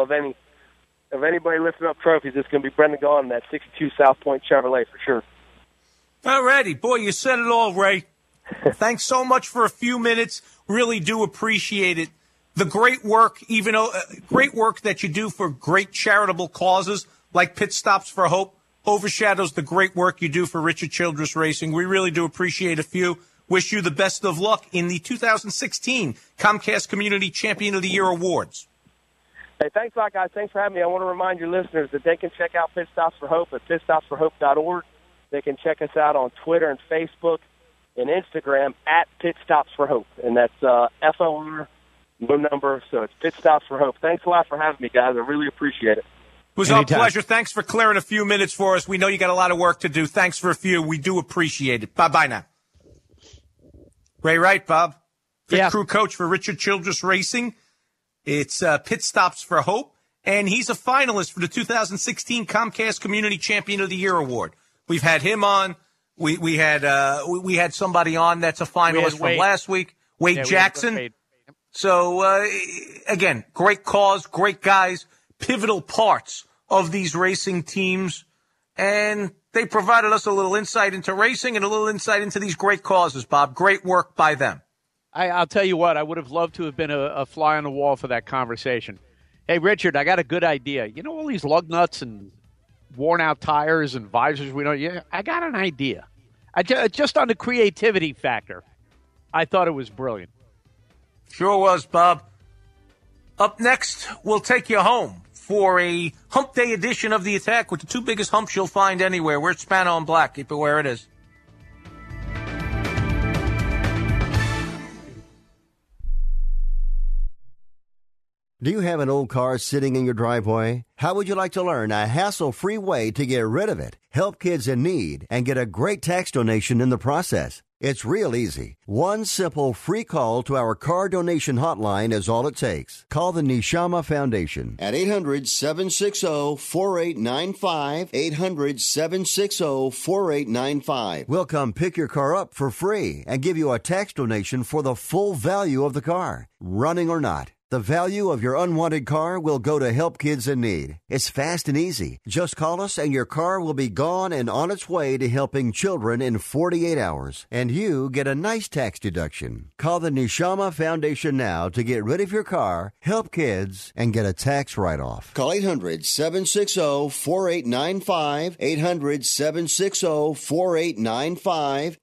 anybody lifting up trophies. It's going to be Brendan Gaughan in that 62 South Point Chevrolet for sure. All righty. Boy, you said it all, Ray. Thanks so much for a few minutes. Really do appreciate it. The great work, great work that you do for great charitable causes like Pit Stops for Hope overshadows the great work you do for Richard Childress Racing. We really do appreciate a few. Wish you the best of luck in the 2016 Comcast Community Champion of the Year Awards. Hey, thanks a lot, guys. Thanks for having me. I want to remind your listeners that they can check out Pit Stops for Hope at pitstopsforhope.org. They can check us out on Twitter and Facebook and Instagram at Pit Stops for Hope. And that's FOR, no number, so it's Pit Stops for Hope. Thanks a lot for having me, guys. I really appreciate it. It was our pleasure. Thanks for clearing a few minutes for us. We know you got a lot of work to do. Thanks for a few. We do appreciate it. Bye-bye now. Ray Wright, Bob. Pit crew coach for Richard Childress Racing. It's Pit Stops for Hope, and he's a finalist for the 2016 Comcast Community Champion of the Year Award. We've had him on. We had somebody on that's a finalist from last week, Wade Jackson. So, again, great cause, great guys, pivotal parts of these racing teams, and they provided us a little insight into racing and a little insight into these great causes, Bob. Great work by them. I'll tell you what, I would have loved to have been a fly on the wall for that conversation. Hey, Richard, I got a good idea. You know all these lug nuts and worn-out tires and visors we don't use? I got an idea. Just on the creativity factor, I thought it was brilliant. Sure was, Bob. Up next, we'll take you home for a Hump Day edition of The Attack with the two biggest humps you'll find anywhere. We're Spano and Black. Keep it where it is. Do you have an old car sitting in your driveway? How would you like to learn a hassle-free way to get rid of it, help kids in need, and get a great tax donation in the process? It's real easy. One simple free call to our car donation hotline is all it takes. Call the Neshama Foundation at 800-760-4895, 800-760-4895. We'll come pick your car up for free and give you a tax donation for the full value of the car, running or not. The value of your unwanted car will go to help kids in need. It's fast and easy. Just call us and your car will be gone and on its way to helping children in 48 hours. And you get a nice tax deduction. Call the Neshama Foundation now to get rid of your car, help kids, and get a tax write-off. Call 800-760-4895. 800-760-4895.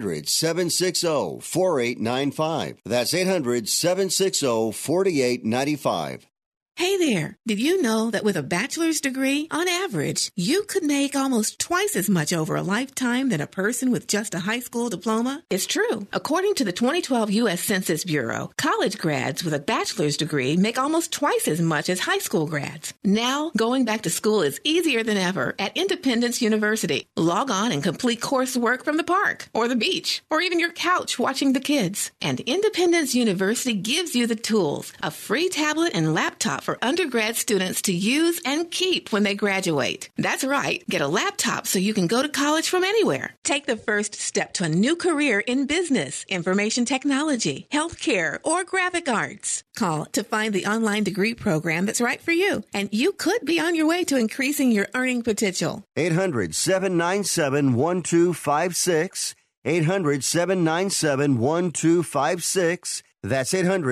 800-760-4895. That's 800-760-4895. Hey there! Did you know that with a bachelor's degree, on average, you could make almost twice as much over a lifetime than a person with just a high school diploma? It's true. According to the 2012 U.S. Census Bureau, college grads with a bachelor's degree make almost twice as much as high school grads. Now, going back to school is easier than ever at Independence University. Log on and complete coursework from the park, or the beach, or even your couch watching the kids. And Independence University gives you the tools, a free tablet and laptop for undergrad students to use and keep when they graduate. That's right. Get a laptop so you can go to college from anywhere. Take the first step to a new career in business, information technology, healthcare, or graphic arts. Call to find the online degree program that's right for you, and you could be on your way to increasing your earning potential. 800-797-1256. 800-797-1256. That's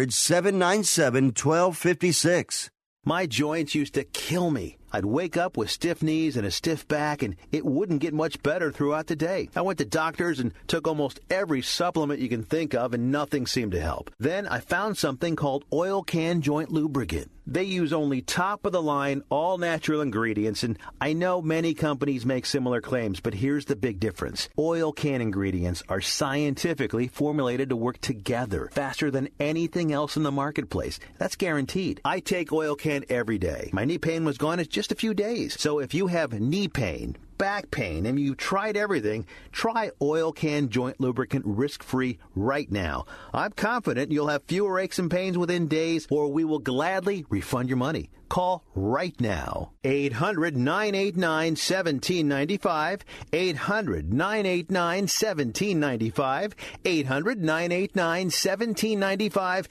800-797-1256. My joints used to kill me. I'd wake up with stiff knees and a stiff back, and it wouldn't get much better throughout the day. I went to doctors and took almost every supplement you can think of, and nothing seemed to help. Then I found something called Oil Can Joint Lubricant. They use only top-of-the-line, all-natural ingredients, and I know many companies make similar claims, but here's the big difference. Oil Can ingredients are scientifically formulated to work together faster than anything else in the marketplace. That's guaranteed. I take Oil Can every day. My knee pain was gone in just a few days. So if you have knee pain, back pain, and you tried everything, try Oil Can Joint Lubricant risk-free right now. I'm confident you'll have fewer aches and pains within days, or we will gladly refund your money. Call right now. 800-989-1795. 800-989-1795. 800-989-1795.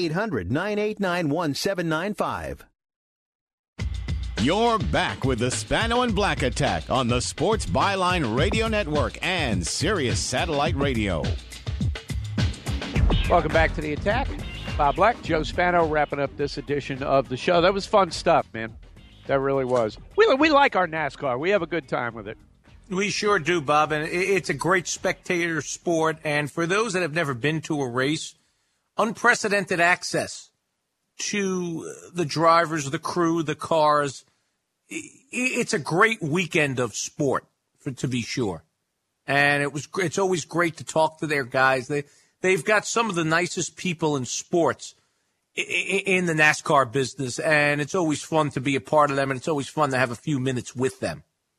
800-989-1795. You're back with the Spano and Black Attack on the Sports Byline Radio Network and Sirius Satellite Radio. Welcome back to the Attack. Bob Black, Joe Spano, wrapping up this edition of the show. That was fun stuff, man. That really was. We like our NASCAR. We have a good time with it. We sure do, Bob, and it's a great spectator sport. And for those that have never been to a race, unprecedented access to the drivers, the crew, the cars. It's a great weekend of sport, to be sure. And it's always great to talk to their guys. They've got some of the nicest people in sports in the NASCAR business, and it's always fun to be a part of them, and it's always fun to have a few minutes with them.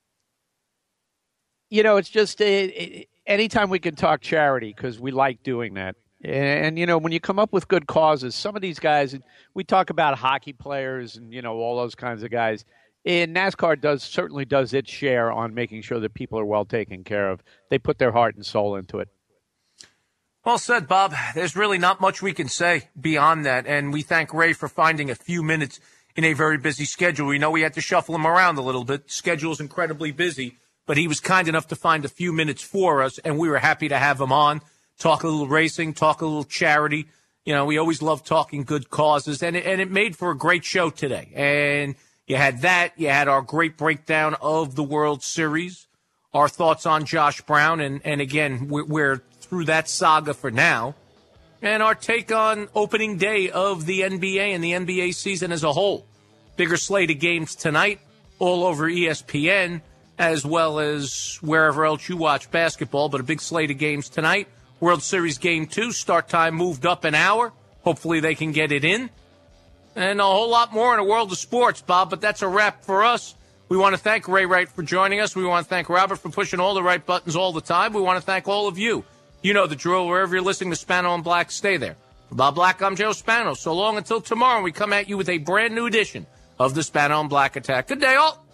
You know, it's just anytime we can talk charity, because we like doing that. And, you know, when you come up with good causes, some of these guys, we talk about hockey players and, you know, all those kinds of guys. And NASCAR certainly does its share on making sure that people are well taken care of. They put their heart and soul into it. Well said, Bob. There's really not much we can say beyond that. And we thank Ray for finding a few minutes in a very busy schedule. We know we had to shuffle him around a little bit. Schedule's incredibly busy, but he was kind enough to find a few minutes for us, and we were happy to have him on. Talk a little racing, talk a little charity. You know, we always love talking good causes, and it made for a great show today. And you had that. You had our great breakdown of the World Series, our thoughts on Josh Brown, and again, we're through that saga for now, and our take on opening day of the NBA and the NBA season as a whole. Bigger slate of games tonight, all over ESPN, as well as wherever else you watch basketball, but a big slate of games tonight. World Series Game 2, start time moved up an hour. Hopefully they can get it in. And a whole lot more in the world of sports, Bob, but that's a wrap for us. We want to thank Ray Wright for joining us. We want to thank Robert for pushing all the right buttons all the time. We want to thank all of you. You know the drill. Wherever you're listening to Spano and Black, stay there. For Bob Black, I'm Joe Spano. So long until tomorrow, we come at you with a brand new edition of the Spano and Black Attack. Good day, all.